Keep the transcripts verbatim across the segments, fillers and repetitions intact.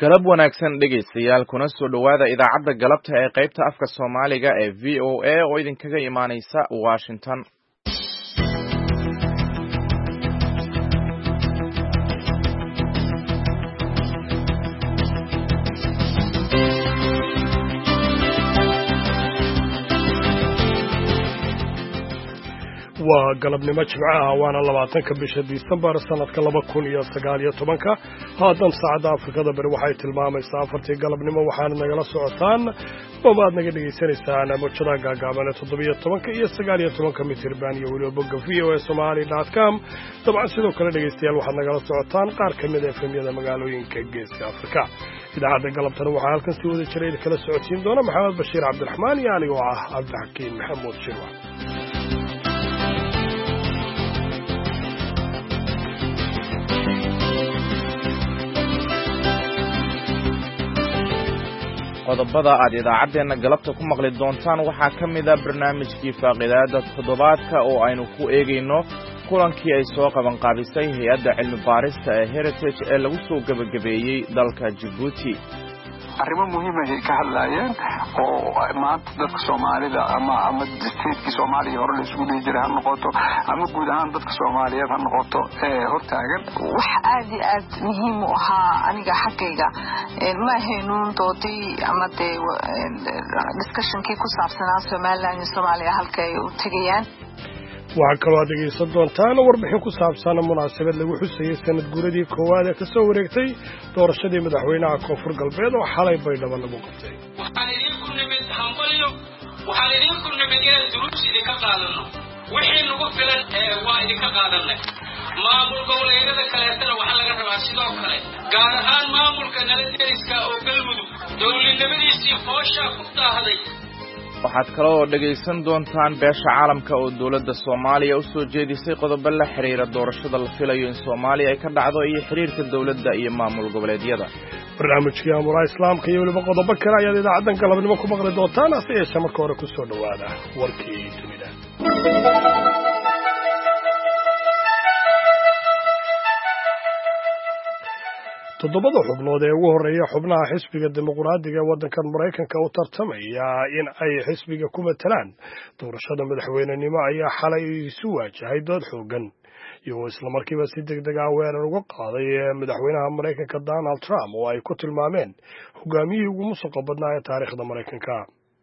galab wanaagsan dhegaystayaal kuna soo dhowaada idaacadda galabta ee qaybta afka Soomaaliga ee V O A oo idinkaga imaanaysa Washington. waa galabnimo jimcaha waana labaatanka bisha Disembar sanadka laba kun iyo sagaal iyo tobanka haatan saacada Afrikada bari waxay tilmaamaysaa afartii galabnimo waxaana nagala socotaan oo aad naga dhageysanaysaan mowjadaha gaagaaban ee toddoba iyo tobanka iyo sagaal iyo tobanka mitirban iyo weliba bogga v o a somali dot com dabcan sidoo kale dhegeystayaal waxaad nagala socotaan qaar ka mid ah efemyada magaalooyinka geeska Afrika. idaacadda galabtana waxaa halkan si wada jiray kala socodsiin doona Maxamed Bashiir Cabdiraxmaan iyo aniga oo ah Cabdixakiin Maxamuud Shirwa. qodobada aad idaacadeena galabta ku maqli doontaan waxaa ka mid ah barnaamijkii faaqidaada toddobaadka oo aynu ku eegayno kulankii ay soo qaban qaabisay hay'adda cilmi baarista ee Heritage ee lagu soo gabagabeeyey dalka Djibouti. arrimo muhiim ah ka hadlayeen oo maanta dadka Soomaalida ama ama dadka Soomaaliya hore la isku dhijray ha noqoto ama guud ahaan dadka Soomaaliyeed ha noqoto ee hortaagan wax aad iyo aad muhiim u ah aniga xaqayga ma haynuun doodii ama discussion-kii ku saabsanaa Soomaaliland iyo Soomaaliya halkay u tagayaan. waxaa kaloo dhegeysan doontaan warbixin ku saabsan munaasabad lagu xusayay sanad guuradii koowaad ee ka soo wareegtay doorashadii madaxweynaha Koonfur Galbeed oo xalay Baydhabo lagu qabtay. waxaan idinku nimid hambalyo waxaan idinku nimid inaan duruushida ka qaadano wixii nagu filan ee waa idinka qaadanay maamul goboleedyada kaleetana waxaa laga rabaa sidoo kale gaar ahaan maamulka nabadgelyska oo galmudug dowladnimadiisii foosha ku daahday. waxaad kaloo dhegaysan doontaan beesha caalamka oo dawladda Soomaaliya u soo jeedisay qodobo la xiriira doorashada la filayo in Soomaaliya ay ka dhacdo iyo xiriirka dawladda iyo maamul goboleedyada. barnaamijkii amuraha islaamka iyo weliba qodobo kale ayaad idaacaddan galabnimo ku maqli doontaan hase yeeshee marka hore ku soo dhowaada warkii dunida. toddobada xubnood ee ugu horeeya xubnaha xisbiga dimuqraadiga ee waddankan Mareykanka u tartamaya in ay xisbiga ku matalaan doorashada madaxweynenimo ayaa xalay isu waajahay dood xoogan iyagoo isla markiiba si degdeg ah weerar uga qaaday madaxweynaha Mareykanka Donald Trump oo ay ku tilmaameen hogaamiyihii ugu musuqa badnaa ee taariikhda Mareykanka.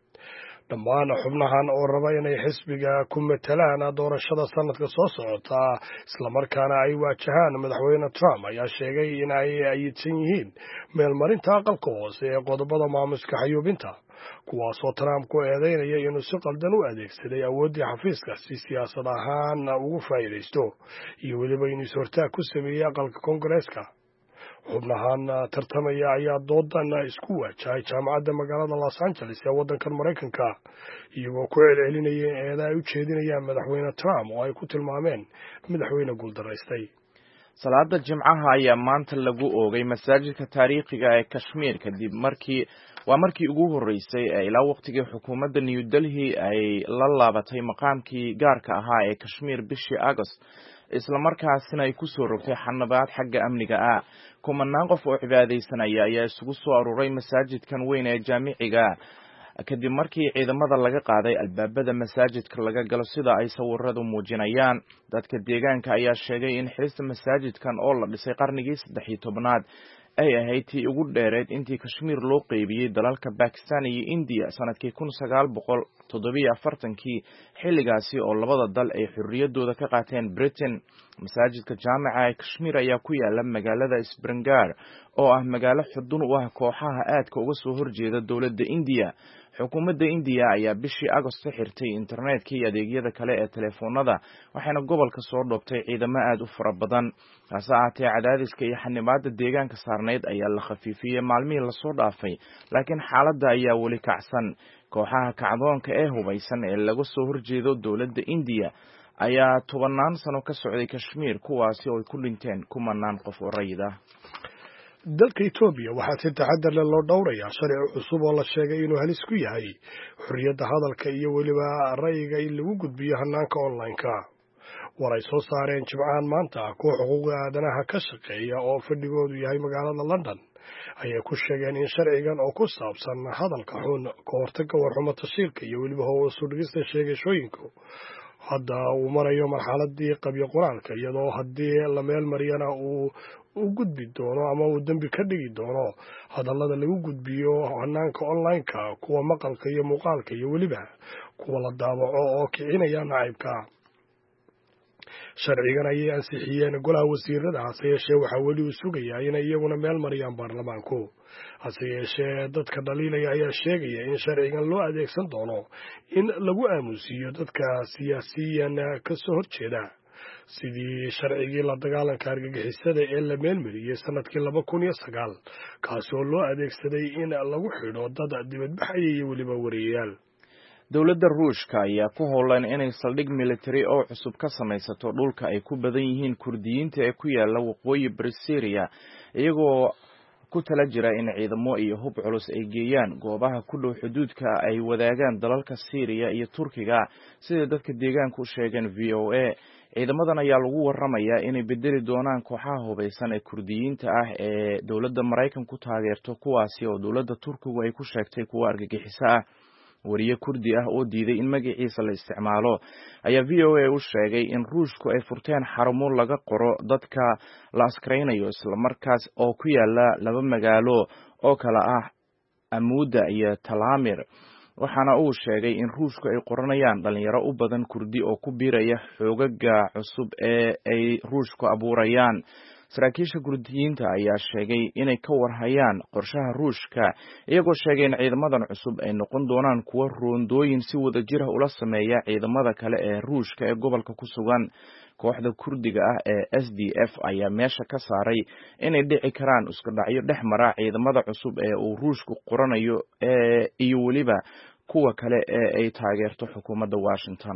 dhammaan xubnahan oo raba inay xisbiga ku matalaan doorashada sanadka soo socota isla markaana ay waajahaan madaxweyne Trump ayaa sheegay in ay ayidsan yihiin meelmarinta aqalka hoose ee qodobada maamuska xayuubinta kuwaasoo Trump ku eedeynaya inuu si qaldan u adeegsaday awooddii xafiiska si siyaasad ahaan ugu faa'iidaysto iyo weliba inuu is-hortaag ku sameeyey aqalka Koongareeska. xubnahan tartamaya ayaa doodan isku waajahay jaamacadda magaalada Los Angeles ee waddankan Mareykanka iyagoo ku celcelinaya eedaha ay u jeedinayaan madaxweyne Trump oo ay ku tilmaameen madaxweyne guuldaraystay. salaada jimcaha ayaa maanta lagu oogay masaajidka taariikhiga ee Kashmir kadib markii waa markii ugu horeysay ee ilaa waqtigii xukuumadda New Delhi ay la laabatay maqaamkii gaarka ahaa ee Kashmir bishii August isla markaasina ay ku soo rogtay xanabaad xagga amniga ah. kumanaan qof oo cibaadeysanaya ayaa isugu soo aruuray masaajidkan weyn ee jaamiciga kadib markii ciidamada laga qaaday albaabada masaajidka laga galo sida ay sawiradu muujinayaan. dadka deegaanka ayaa sheegay in xirista masaajidkan oo la dhisay qarnigii saddex iyo tobnaad ay ahayd tii ugu dheereed intii Kashmir loo qeybiyey dalalka Pakistan iyo India sanadkii kun sagaal boqol toddoba iyo afartan-kii xilligaasi oo labada dal ay xurriyadooda ka qaateen Britain. masaajidka jaamica ee Kashmir ayaa ku yaala magaalada Srinagar oo ah magaalo xudun u ah kooxaha aadka uga soo horjeeda dawladda India. xukuumadda India ayaa bishii August xirtay internetka iyo adeegyada kale ee telefoonada waxayna gobolka soo dhoobtay ciidamo aad u fara badan. taasi ahaatee cadaadiska iyo xanibaadda deegaanka saarneyd ayaa la khafiifiyey maalmihii la soo dhaafay laakiin xaaladda ayaa weli kacsan. kooxaha kacdoonka ee hubaysan ee laga soo horjeedo dawladda India ayaa tobanaan sano ka socday Kashmir kuwaasi oo ay ku dhinteen kumanaan qof oo rayid ah. dalka Ethiopia waxaa si taxadar leh loo dhowrayaa sharci cusub oo la sheegay inuu halis ku yahay xurriyadda hadalka iyo weliba ra'yiga in lagu gudbiyo hanaanka online-ka. war ay soo saareen jimcahan maanta kuwa xuquuqda aadanaha ka shaqeeya oo fadhigoodu yahay magaalada London ayay ku sheegeen in sharcigan oo ku saabsan hadalka xun ka hortagga warxumo tashiilka iyo weliba hoos u dhigista sheegashooyinku hadda uu marayo marxaladii qabyo qoraalka iyadoo haddii la meel mariyana uu u gudbi doono ama uu dembi ka dhigi doono hadallada lagu gudbiyo hanaanka online-ka kuwa maqalka iyo muuqaalka iyo weliba kuwa la daabaco oo kicinaya nacaybka sharcigan ayay ansixiyeen golaha wasiirada hase yeeshee waxaa weli uu sugayaa inay iyaguna meel mariyaan baarlamaanku hase yeeshee dadka dhaliilaya ayaa sheegaya in sharcigan loo adeegsan doono in lagu aamusiiyo dadka siyaasiyan ka soo horjeeda sidii sharcigii la dagaalanka argagixisada ee la meelmariyey sanadkii laba kun iyo sagaal kaasi oo loo adeegsaday in lagu xidho dad dibadbaxaya iyo weliba wariyayaal dowladda ruushka ayaa ku howlan inay saldhig military oo cusub ka samaysato dhulka ay ku badan yihiin kurdiyiinta ee ku yaala waqooyi bari Syria iyagoo ku tala jira in ciidamo iyo hub culus ay geeyaan goobaha ku dhow xuduudka ay wadaagaan dalalka Syria iyo Turkiga sida dadka deegaanka u sheegeen V O A ciidamadan ayaa lagu waramayaa inay bedeli doonaan kooxaha hubeysan ee kurdiyiinta ah ee dowladda Mareykanka ku taageerto kuwaasi oo dowladda Turkigu ay ku sheegtay kuwa argagixiso ah wariye kurdi ah oo diiday in magaciisa la isticmaalo ayaa V O A u sheegay in ruushku ay furteen xarumo laga qoro dadka la askareynayo isla markaas oo ku yaala laba magaalo oo kala ah Amuda iyo Talamir waxaana uu sheegay in ruushku ay qoranayaan dhalinyaro u badan kurdi oo ku biiraya xoogaga cusub ee ay ruushku abuurayaan saraakiisha kurdiyiinta ayaa sheegay inay ka warhayaan qorshaha ruushka iyagoo sheegay in ciidamadan cusub ay noqon doonaan kuwa roondooyin si wada jir ah ula sameeya ciidamada kale ee ruushka ee gobolka ku sugan kooxda kurdiga ah ee S D F ayaa meesha ka saaray inay dhici karaan isku dhacyo dhex mara ciidamada cusub ee uu ruushku qoranayo ee iyo weliba kuwa kale ee ay taageerto xukuumadda Washington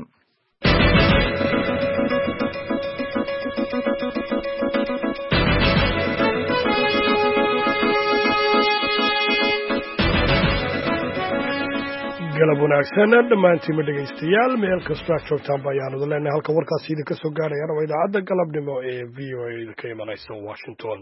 galab wanaagsan dhammaantiin ma dhegaystayaal meel kastoo aad joogtaan bayaanu leenahay halka warkaasi idinka soo gaarayana waa idaacadda galabnimo ee V O A ka imanaysa Washington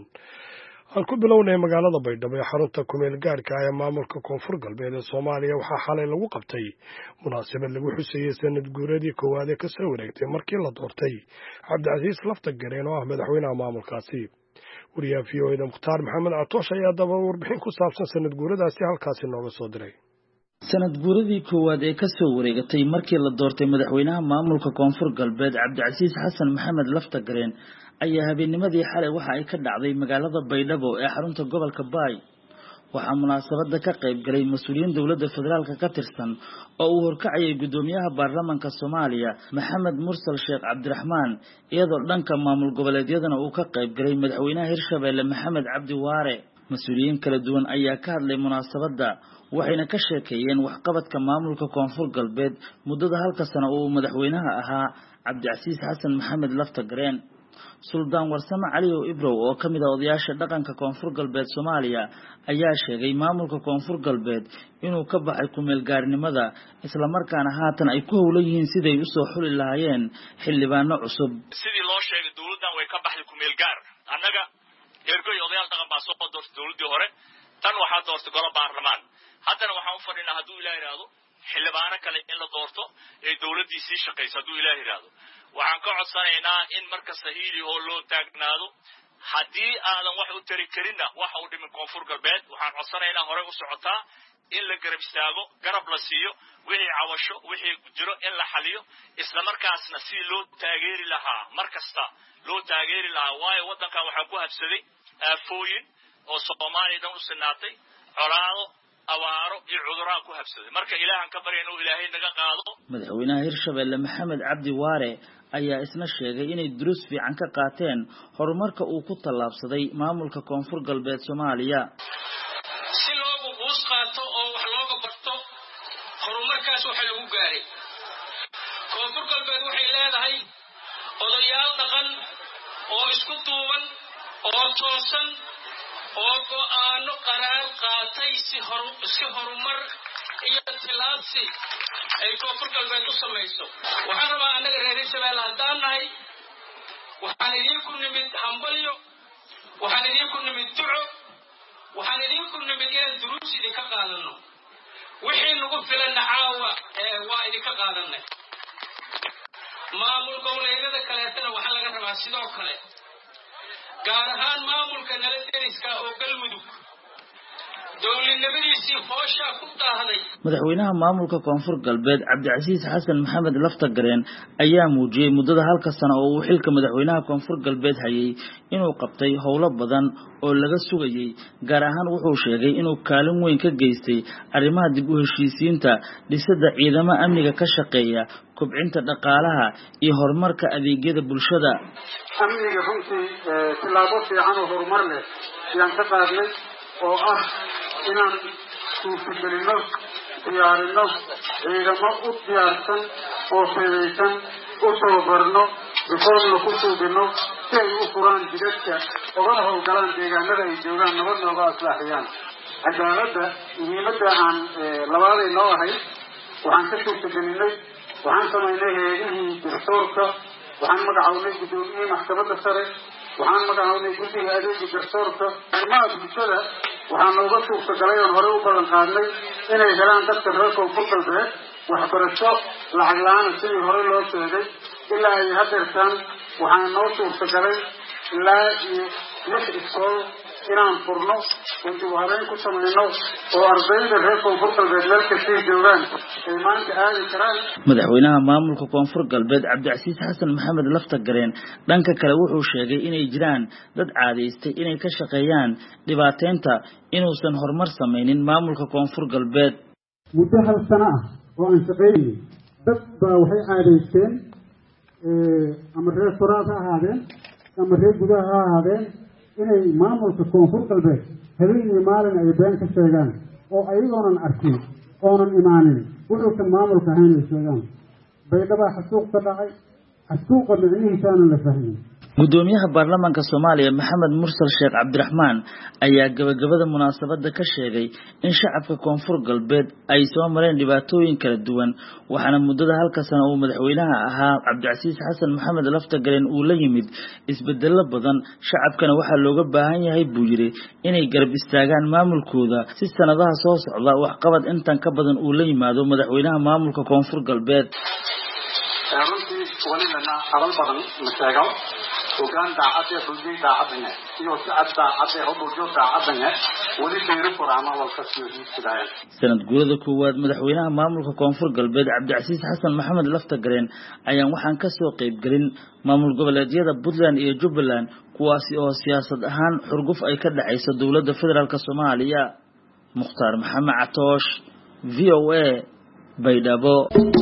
aan ku bilownay magaalada Baydhabo ee xarunta kumeel gaarka ah ee maamulka koonfur galbeed ee Soomaaliya waxaa xalay lagu qabtay munaasabad lagu xuseeyay sanad guuradii koowaad ee ka soo wareegtay markii la doortay Cabdicasiis Laftagareen oo ah madaxweynaha maamulkaasi wariyaha V O A Mukhtaar Maxamed Catoosh ayaa daba warbixin ku saabsan sanad guuradaasi halkaasi nooga soo diray sanad guuradii koowaad ee ka soo wareegatay markii la doortay madaxweynaha maamulka koonfur galbeed Cabdicasiis Xasan Maxamed Laftagareen ayaa habeennimadii xalay waxa ay ka dhacday magaalada Baydhabo ee xarunta gobolka Baay waxaa munaasabada ka qayb galay mas'uuliyiin dowladda federaalka ka tirsan oo uu horkacayay gudoomiyaha baarlamaanka Soomaaliya Maxamed Mursal Sheekh Cabdiraxmaan iyadoo dhanka maamul goboleedyadana uu ka qayb galay madaxweynaha Hirshabeelle Maxamed Cabdi Waare mas'uuliyiin kala duwan ayaa ka hadlay munaasabada waxayna ka sheekeeyeen waxqabadka maamulka koonfur galbeed muddada halka sano oo madaxweynaha ahaa Cabdicasiis Xasan Maxamed Laftagareen Suldaan Warsame Cali oo Ibrow oo kamid ah odayaasha dhaqanka koonfur galbeed Soomaaliya ayaa sheegay maamulka koonfur galbeed inuu ka baxay kumeel gaarnimada isla markaana haatan ay ku howlan yihiin siday u soo xuli lahaayeen xildhibaano cusub sidii loo sheegay dawladdan way ka baxday kumeel gaar annaga ergoy odayaal dhaqan baa soo doortay dawladdii hore tan waxaa doortay golo baarlamaan haddana waxaan u fadhinaa hadduu ilaah yidhaahdo xildhibaano kale in la doorto ee dawladdii sii shaqayso hadduu ilaah yidhaahdo waxaan ka codsanaynaa in markasta hiili oo loo taagnaado haddii aadan wax u tari karinna waxa u dhimin koonfur galbeed waxaan codsanaynaa horey u socotaa in la garab istaago garab la siiyo wixii cawasho wixii jiro in la xaliyo isla markaasna si loo taageeri lahaa markasta loo taageeri lahaa waayo waddankan waxaa ku habsaday aafooyin oo Soomaaliya dhan u sinaatay colaado awaaro iyo cudurro ku habsaday marka ilaahan ka baryo inuu ilaahay naga qaado madaxweynaha Hirshabeelle Maxamed Cabdi Waare ayaa isna sheegay inay duruus fiican ka qaateen horumarka uu ku tallaabsaday maamulka koonfur galbeed Soomaaliya si loogu buus qaato oo wax looga barto horumarkaas waxa lagu gaaray koonfur galbeed waxay leedahay odayaal dhaqan oo isku duuban oo toosan oo go'aano qaraar qaatay si hor si horumar iyo tilaabsi ay koonfur galbeed u samayso waxaan rabaa annaga reer Hirshabeelle haddaan nahay waxaan idinku nimid hambalyo waxaan idinku nimid duco waxaan idinku nimid inaan duruus idinka qaadano wixii nagu filan caawa waa idinka qaadanay maamul goboleedyada kaleetana waxaa laga rabaa sidoo kale gaar ahaan maamulka nala deriska oo galmudug dowladnimadiisii foosha ku daahday madaxweynaha maamulka koonfur galbeed cabdicasiis xasan maxamed laftagareen ayaa muujiyey muddada halka sano oo uu xilka madaxweynaha koonfur galbeed hayay inuu qabtay howlo badan oo laga sugayay gaar ahaan wuxuu sheegay inuu kaalin weyn ka geystay arrimaha dib u heshiisiinta dhisidda ciidamo amniga ka shaqeeya kobcinta dhaqaalaha iyo horumarka adeegyada bulshada amniga runtii tilaabo fiican oo horumar leh ayaan ka qaadnay oo ah inaan suurtagelino diyaarino ciidamo u diyaarsan oo fedaysan u tababarno reformna ku suubino si ay u furaan jidadka ogana howlgalaan deegaanada ay joogaan nabad nooga aslaaxiyaan cadaaladda muhiimadda aan labaaday noo ahayd waxaan ka suurtagelinay waxaan samaynay hay-adihii garsoorka waxaan magacawnay guddoomiyihii maxkamadda sare waxaan magacawnay guddiga adeega garsoorka arrimaha bulshada waxaa nooga suurtagalay oon horey u balan qaadnay inay helaan dadka reer koonfur galbeed waxbarasho lacag la-aana sidii horey loo sheegay ilaa ay hadeertaan waxaa noo suurtagalay ilaa iyo lix iskool inaan furno oon dib u habeyn ku samayno oo ardayda reer koonfur galbeed meel kastay joogaan ay maanta aadi karaan madaxweynaha maamulka koonfur galbeed cabdicasiis xasan maxamed laftagareen dhanka kale wuxuu sheegay inay jiraan dad caadaystay inay ka shaqeeyaan dhibaateynta inuusan horumar samaynin maamulka koonfur galbeed muddo hal sano ah oo aan shaqaynay dad baa waxay caadaysteen ama reer soraad ha ahaadeen ama reer gudaha ha ahaadeen inay maamulka koonfur galbeed habeen iyo maalin ay been ka sheegaan oo ayagoonan arkin oonan imaanin wuxuusan maamulka ahayn ay sheegaan baydhabaa xasuuq ka dhacay xasuuqa micnihiisaanan la fahmin gudoomiyaha baarlamaanka Soomaaliya Maxamed Mursal Sheekh Cabdiraxmaan ayaa gabagabada munaasabada ka sheegay in shacabka koonfur galbeed ay soo mareen dhibaatooyin kala duwan waxaana muddada halka sano uu madaxweynaha ahaa Cabdicasiis Xasan Maxamed Laftagareen uu la yimid isbedel badan shacabkana waxa looga baahan yahay buu yiri inay garab istaagaan maamulkooda si sanadaha soo socda wax qabad intan ka badan uu la yimaado madaxweynaha maamulka koonfur galbeed runtii walina xalal badan ma sheego وكان داعته حجي داعتنا iyo sacad daacade hubul daacadana wali sheero quraama wal kasii sidaan sanad guurada koowaad madaxweynaha maamulka koonfur galbeed Cabdicasiis Xasan Maxamed Laftagareen ayaan waxaan ka soo qayb galin maamul goboleedyada Puntland iyo Jubbaland kuwaasi oo siyaasad ahaan xurguf ay ka dhacayso dawladda federaalka Soomaaliya Mukhtaar Maxamed Catoosh V O A Baydhabo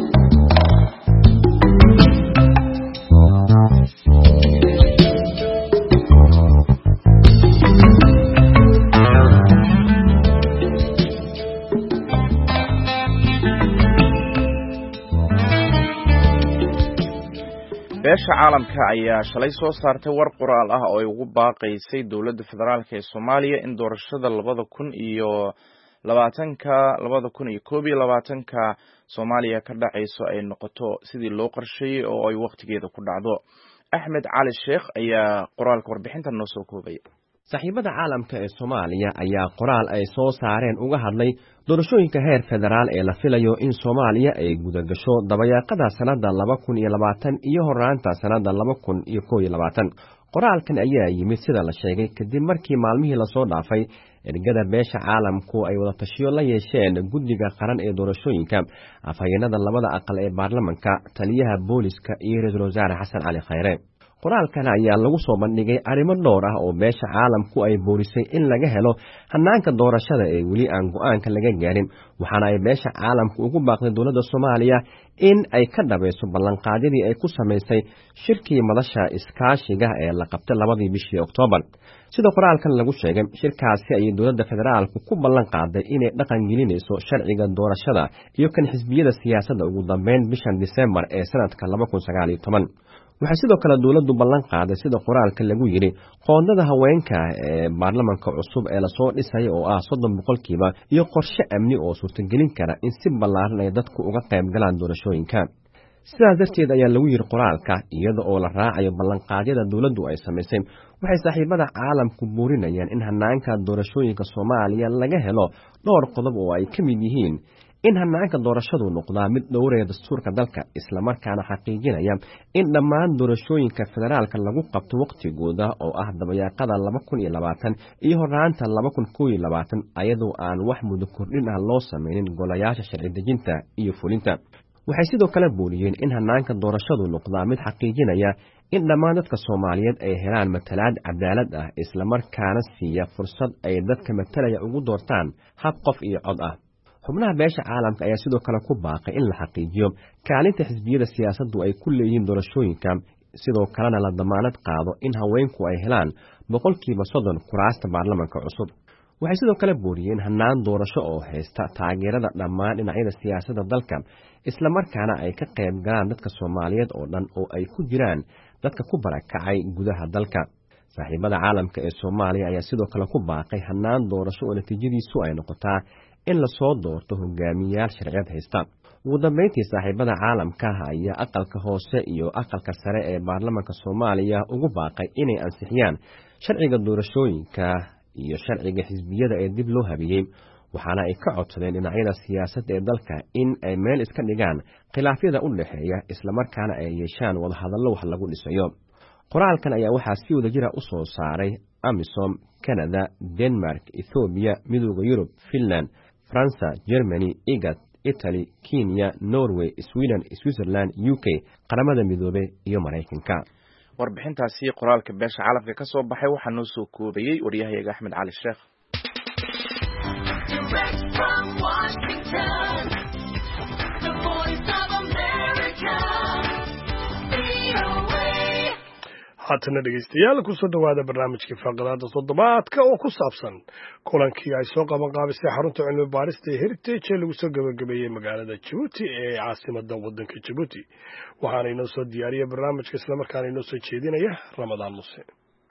beesha caalamka ayaa shalay soo saartay war qoraal ah oo ay ugu baaqaysay dawladda federaalka ee Soomaaliya in doorashada labada kun iyo labaatanka labada kun iyo koob iyo labaatanka Soomaaliya ka dhacayso ay noqoto sidii loo qorsheeyay oo ay waqtigeeda ku dhacdo. Axmed Cali Sheekh ayaa qoraalka warbixinta noo soo koobay. saaxiibada caalamka ee Soomaaliya ayaa qoraal ay soo saareen uga hadlay doorashooyinka heer federaal ee la filayo in Soomaaliya ay guda gasho dabayaaqada sanada laba kun iyo labaatan iyo horaanta sanada laba kun iyo koob iyo labaatan. qoraalkan ayaa yimid sida la sheegay kadib markii maalmihii la soo dhaafay ergada beesha caalamku ay wada tashiyo la yeesheen guddiga qaran ee doorashooyinka afhayeenada labada aqal ee baarlamaanka taliyaha booliska iyo ra'iisul wasaare Xasan Cali Khayre. qoraalkan ayaa lagu soo bandhigay arrimo dhowr ah oo beesha caalamku ay boorisay in laga helo hanaanka doorashada ee weli aan go'aanka laga gaarin waxaana ay beesha caalamku ugu baaqday dawladda Soomaaliya in ay ka dhabayso ballanqaadyadii ay ku sameysay shirkii madasha iskaashiga ee la qabtay labadii bishii Oktoobar. sida qoraalkan lagu sheegay shirkaasi ay dawladda federaalku ku ballan qaaday inay dhaqan gelinayso sharciga doorashada iyo kan xisbiyada siyaasadda ugu dambeyn bishan December ee sanadka laba kun sagaal iyo toban. waxay sidoo kale dawladdu ballan qaaday sida qoraalka lagu yiri qoondada haweenka ee baarlamaanka cusub ee la soo dhisay oo ah soddon boqolkiiba iyo qorshe amni oo suurtagelin kara in si ballaaran ay dadku uga qayb galaan doorashooyinka. sidaas darteed ayaa lagu yiri qoraalka iyada oo la raacayo ballanqaadyada dawladdu ay samaysay waxay saaxiibada caalamku buurinayaan in hanaanka doorashooyinka Soomaaliya laga helo dhowr qodob oo ay ka mid yihiin in hanaanka doorashadu noqdaa mid dhowraya dastuurka dalka isla markaana xaqiijinaya in dhammaan doorashooyinka federaalka lagu qabto waqtigooda oo ah dabayaaqada laba kun iyo labaatan iyo horaanta laba kun iyo labaatan ayadoo aan wax muddo kordhin ah loo sameeynin golayaasha sharci dejinta iyo fulinta waxay sidoo kale booliyeen in hanaanka doorashadu noqdaa mid xaqiijinaya in dhammaan dadka Soomaaliyeed ay helaan matalaad cadaalad ah isla markaana siiya fursad ay dadka matalaya ugu doortaan hab qof iyo cod ah xubnaha beesha caalamka ayaa sidoo kale ku baaqay in la xaqiijiyo kaalinta xisbiyada siyaasaddu ay ku leeyihiin doorashooyinka sidoo kalena la damaanad qaado in haweenku ay helaan boqolkiiba soddon kuraasta baarlamaanka cusub waxay sidoo kale booriyeen hanaan doorasho oo haysta taageerada dhammaan dhinacyada siyaasadda dalka isla markaana ay ka qayb galaan dadka Soomaaliyeed oo dhan oo ay ku jiraan dadka ku barakacay gudaha dalka saaxiibada caalamka ee Soomaaliya ayaa sidoo kale ku baaqay hanaan doorasho oo natiijadiisu ay noqotaa in la soo doorto hogaamiyayaal sharciyad haysta ugu dambeyntii saaxiibada caalamka ayaa aqalka hoose iyo aqalka sare ee baarlamaanka Soomaaliya ugu baaqay inay ansixiyaan sharciga doorashooyinka iyo sharciga xisbiyada ee dib loo habiyay waxaana ay ka codsadeen dhinacyada siyaasadda ee dalka in ay meel iska dhigaan khilaafyada u dhaxeeya isla markaana ay yeeshaan wada hadallo wax lagu dhisayo qoraalkan ayaa waxaa si wadajir ah u soo saaray AMISOM Canada Denmark Ethiopia Midowga Yurub Finland France Germany IGAD Italy Kenya Norway Sweden Switzerland U K qaramada midoobay iyo Mareykanka warbixintaasi qoraalka beesha caalamka ka soo baxay waxaa noo soo koobayay waryahayaga Axmed Cali Sheekh haatana dhegeystayaal kusoo dhawaada barnaamijkii faaqadaada toddobaadka oo ku saabsan kulankii ay soo qaban qaabisay xarunta cilmi baarista ee heritage ee lagu soo gabagabeeyey magaalada Djibouti ee caasimada wadanka Djibouti waxaana inoo soo diyaariyay barnaamijka isla markaana inoo soo jeedinaya Ramadaan Muse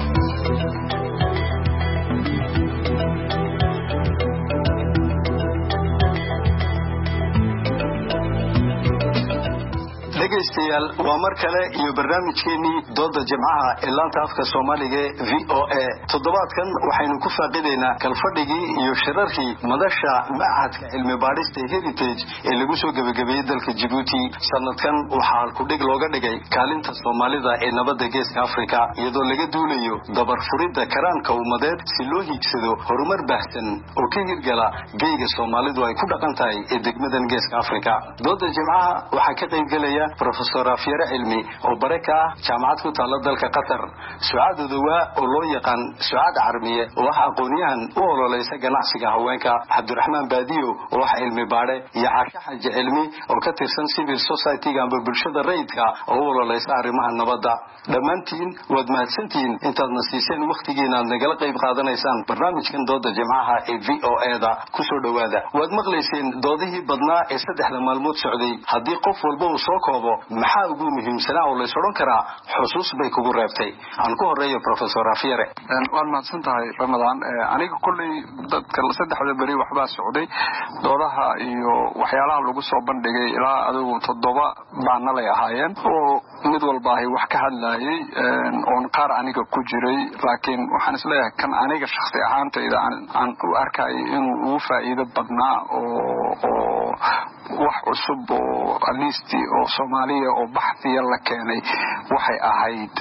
dhegeystayaal waa mar kale iyo barnaamijkeenii dooda jimcaha ee laanta afka Soomaaliga V O A toddobaadkan waxaynu ku faaqideynaa kalfadhigii iyo shirarkii madasha macadka cilmi baarista heritage ee lagu soo gabagabeeyay dalka Djibouti sanadkan waxaa ku dhig looga dhigay kaalinta Soomaalida ee nabadda geeska Afrika iyadoo laga duulayo dabar furidda karaanka ummadeed si loo hiigsado horumar baahsan oo ka hirgala geega Soomaalidu ay ku dhaqan tahay ee degmadan geeska Afrika dooda jimcaha waxaa ka qayb galaya Professor Afyare Cilmi oo baraka jaamacad ku taala dalka Qatar Su'aad Dawa oo loo yaqaan Su'aad Carmiye oo wax aqoonyahan u ololeysa ganacsiga haweenka Cabdiraxmaan Baadiyo oo wax cilmi baare iyo Caasha Xaji Cilmi oo ka tirsan civil society-ga ama bulshada rayidka oo u ololeysa arrimaha nabadda dhammaantiin waad mahadsantihiin intaad nasiiseen waqtigiina aad nagala qayb qaadanaysaan barnaamijkan dooda jimcaha ee V O A-da ku soo dhawaada waad maqlayseen doodihii badnaa ee saddexda maalmood socday haddii qof walba uu soo koobo maxaa ugu muhiimsanaa oo la isodhan karaa xusuus bay kugu reebtay aan ku horeeyo Professor Afyare waan mahadsan tahay Ramadaan aniga kulley dadka saddexda bari waxbaa socday doodaha iyo waxyaalaha lagu soo bandhigay ilaa adigu toddoba baana lay ahaayeen oo mid walba ay wax ka hadlayay oon qaar aniga ku jiray laakiin waxaan isleeyahay kan aniga shakhsi ahaantayda aan u arkay inuu ugu faa'iido badnaa oo wax cusub oo alisti oo Soomaaliya oo baxsiya la keenay waxay ahayd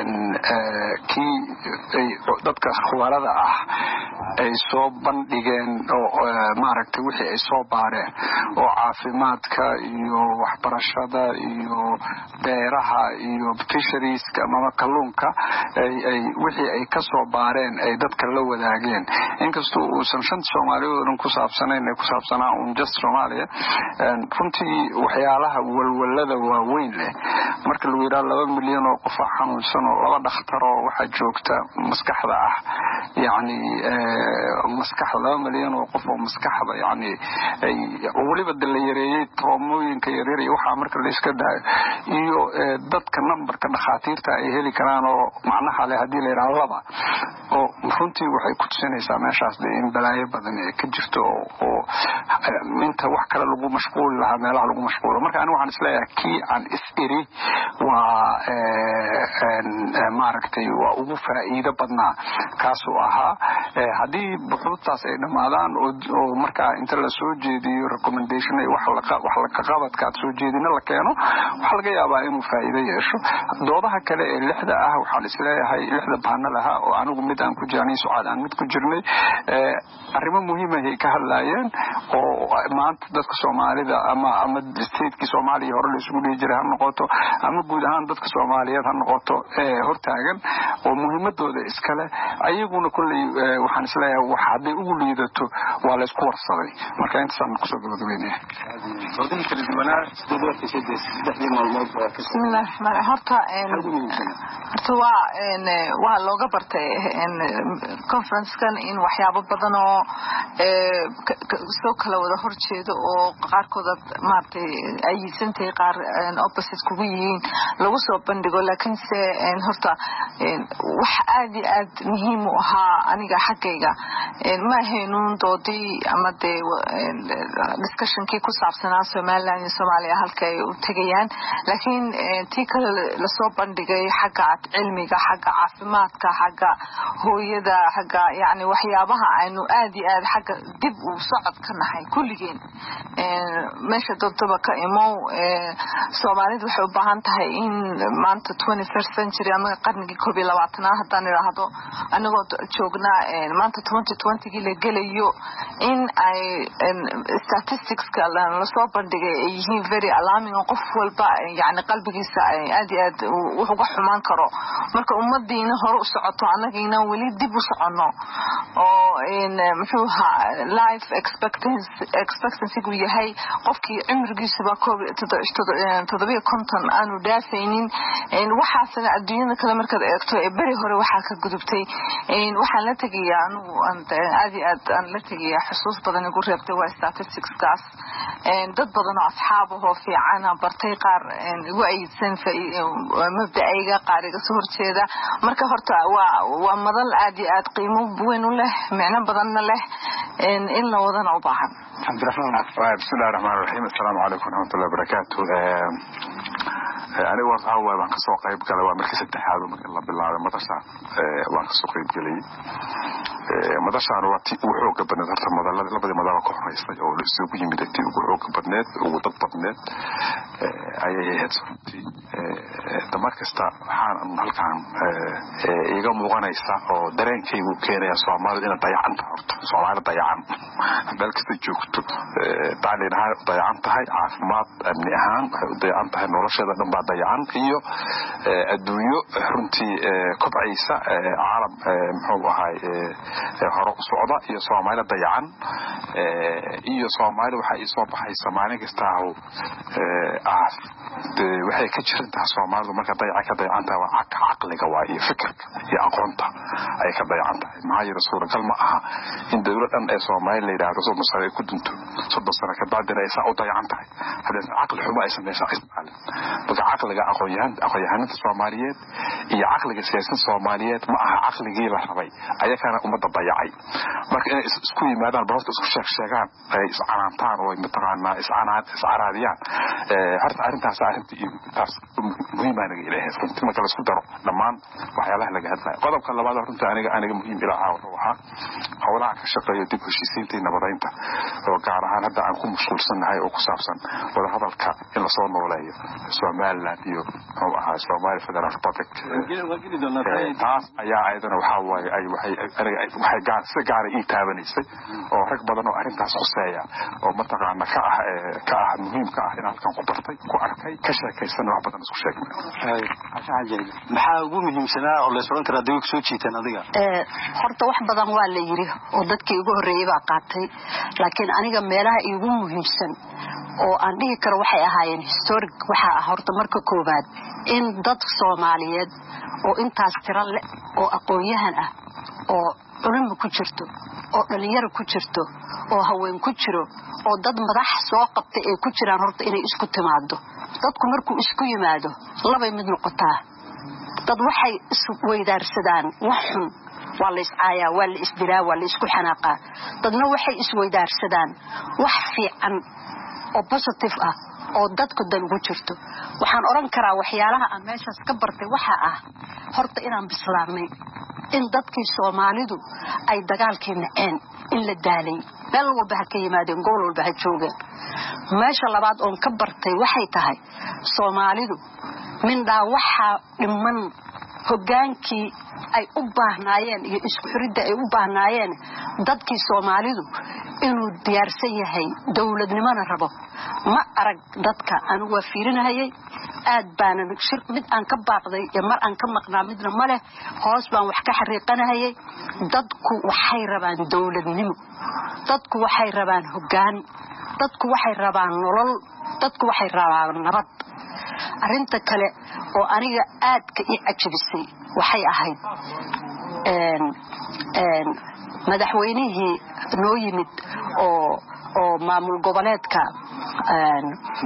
kii dadka khubarada ah ay soo bandhigeen oo maaragtay wixii ay soo baareen oo caafimaadka iyo waxbarashada iyo beeraha iyo fisheries-ka ama kalluunka ay ay wixii ay ka soo baareen ay dadka la wadaageen inkastoo uusan shan Soomaaliyeed ku saabsanayn ku saabsanaa un just Soomaaliya runtii waxyaalaha walwalada waaweyn leh marka lagu yiraahdo laba milyan oo qof xanuunsan oo laba dhakhtar oo waxa joogta maskaxda ah yaani maskaxda laba milyan oo qof oo maskaxda yaani ay waliba dalayareeyay traumooyinka yaryar iyo waxa marka la iska daayo iyo dadka numberka dhakhaatiirta ay heli karaan oo macnaha leh hadii la yiraahdo laba oo runtii waxay ku tusinaysaa meeshaas in balaayo badan ay ka jirto oo inta wax kale lagu mashquul lahaa meelaha lagu mashquulo marka anigu waxaan isleeyahay kii aan is-iri waa maaragtay waa ugu faa'iido badnaa kaasuu ahaa haddii buxuudtaas ay dhammaadaan oo markaa inta la soo jeediyo recommendation ay wax la qabadka aad soo jeedina la keeno waxaa laga yaabaa inuu faa'iido yeesho doodaha kale ee lixda ah waxaan isleeyahay lixda baanal ahaa oo anigu mid aan ku jirnay sucaad aan mid ku jirnay arrimo muhiim ah ay ka hadlaayeen oo maanta dadka Soomaalida ama ama statekii Soomaaliya hore la isugu dhigi jiray ha noqoto ama guud ahaan dadka Soomaaliyeed ha noqoto ee hortaagan oo muhiimadooda iskale ayaguna kulli waxaan isleeyahay wax haday ugu liidato waa la isku warsaday marka intaan ku soo gabagabeynaa wadin kala duwanaa sidoo kale saddexdii maalmood bismillah ma horta horta waa in waa looga bartay in conference kan in waxyaabo badan oo ee soo kala wada horjeedo oo qaarkood maartay ay sintay qaar opposite ku yihiin lagu soo bandhigo laakiin se horta wax aad iyo aad muhiim u ahaa aniga xaqayga ma haynuun doodii ama de discussion kii ku saabsanaa Soomaaliland iyo Soomaaliya halkay u tagayaan laakiin tii kale la soo bandhigay xagga cilmiga xagga caafimaadka xagga hooyada xagga yani waxyaabaha aynu aad iyo aad xagga dib u socod ka nahay kulligeen meesha dadba ka imo Soomaalidu waxay u baahan tahay in maanta twenty-first century ama qarnigii koob iyo labaatanaad haddaan iraahdo anagoo joognaa maanta twenty twenty la gelayo in ay statistics kala la soo bandhigay ay yihiin very alarming oo qof walba yani qalbigiisa aad iyo aad wuxuu ka xumaan karo marka ummadiina hore u socoto anagiina wali dib u socono oo in muxuu ahaa life expectancy expectancy gu yahay qofkii cimrigiisa ba koob toddoba iyo konton aanu dhaafaynin in waxaasna adduunyada kale markaad eegto ee bari hore waxa ka gudubtay in waxaan la tagayaa anigu aad iyo aad aan la tagayaa xusuus badan ugu reebtay waa statistics kaas dad badan oo asxaab oo fiican bartay qaar ugu aysan mabda'ayga qaariga soo horjeeda marka horta waa waa madal aad iyo aad qiimo weyn u leh macna badan leh in la wadana u baahan Abdurrahman bismillahir rahmanir rahim assalamu alaykum wa rahmatullahi wa barakatuh aniga waxa waan ka soo qayb galay waa markii saddexaad markii la bilaabay madasha waan ka soo qayb galay madashaan waa tii ugu xoog badneed horta madalada labadii madal ka horeysay oo la isugu yimid tii ugu xoog badneed ugu dad badneed ayay ahayd runtii tamar kasta waxaan halkaan iga muuqanaysa oo dareenkaygu keenaya Soomaalidu inay dayacanta horta Soomaalidu dayacan meel kasta joogto tacliinaha dayacan tahay caafimaad amni ahaan waxay u dayacan tahay nolosheeda dhan baa dayacan iyo adduunyo runtii kobcaysa caalam muxuu ahay hore u socda iyo Soomaaliya dayacan iyo Soomaaliya waxa ay soo baxay Soomaaliya kasta oo ah waxay ka jirtaa Soomaalidu marka dayaca ka dayacanta waa caqliga waa iyo fikirka iyo aqoonta ay ka dayacanta ma ay rasuul kalma aha in dawladan ay Soomaaliya leedahay soo mas'ala ku dunto saddex sano ka baad ay saa u dayacanta hadii aqli xumo ay sameeyay Soomaaliya marka caqliga aqoonyahan aqoonyahanada Soomaaliyeed iyo caqliga siyaasadda Soomaaliyeed ma aha caqligii la rabay ayakana umada dayacay marka inay isku yimaadaan barasta isku sheeg sheegaan ay iscanaantaan oo mataqaanaa iscanaad iscaraadiyaan ee harta arintaas arintii taas muhiim ah aniga ilaahay runtii marka la isku daro dhamaan waxyaalaha laga hadlayo qodobka labaad runtii aniga aniga muhiim ilaaha waxa hawlaha ka shaqeeyo dib u heshiisiinta nabadaynta oo gaar ahaan hadda aan ku mashquulsanahay oo ku saabsan wada hadalka in la soo nooleeyo Soomaaliland iyo oo ah Soomaaliya Federal Republic taas ayaa ayadana waxa waaye ay waxay waxay gaar si gaar ah taabaneysay oo rag badan oo arintaas xuseeya oo mataqaana ka ah ka ah muhiimka ah in halkan ku bartay ku arkay ka sheekaysan wax badan isku sheegnay maxaa ugu muhiimsanaa oo la soo kara dawig soo jiitan adiga ee horta wax badan waa la yiri oo dadkii ugu horeeyay baa qaatay laakiin aniga meelaha ugu muhiimsan oo aan dhihi karo waxay ahaayeen historic waxa ah horta marka koobaad in dad Soomaaliyeed oo intaas tira leh oo aqoon-yahan ah oo culimo ku jirto oo dhalinyaro ku jirto oo haween ku jiro oo dad madax soo qabtay ay ku jiraan horta inay isku timaado dadku markuu isku yimaado laba mid noqotaa dad waxay isku weydaarsadaan wax xun waa la iscaaya waa la isdilaa waa la isku xanaaqa dadna waxay isweydaarsadaan wax fiican oo positive ah oo dadku dan ugu jirto waxaan oran karaa waxyaalaha aan meeshaas ka bartay waxa ah horta inaan bislaanay in dadkii Soomaalidu ay dagaalkii naceen in la daalay meel walba ha ka yimaadeen gobol walba ha joogeen meesha labaad oo ka bartay waxay tahay Soomaalidu mindhaa waxa dhiman hogaankii ay u baahnaayeen iyo isku xiridda ay u baahnaayeen dadkii Soomaalidu inuu diyaarsan yahay dawladnimada rabo ma arag dadka aan waa fiirinayay aad baan shir mid aan ka baaqday ee mar aan ka maqnaa midna ma leh hoos baan wax ka xariiqanayay dadku waxay rabaan dawladnimo dadku waxay rabaan hogaan dadku waxay rabaan nolol dadku waxay rabaan nabad arinta kale oo aniga aad ka ii cajabisay waxay ahayd een een madaxweynihii noo yimid oo oo maamul goboleedka een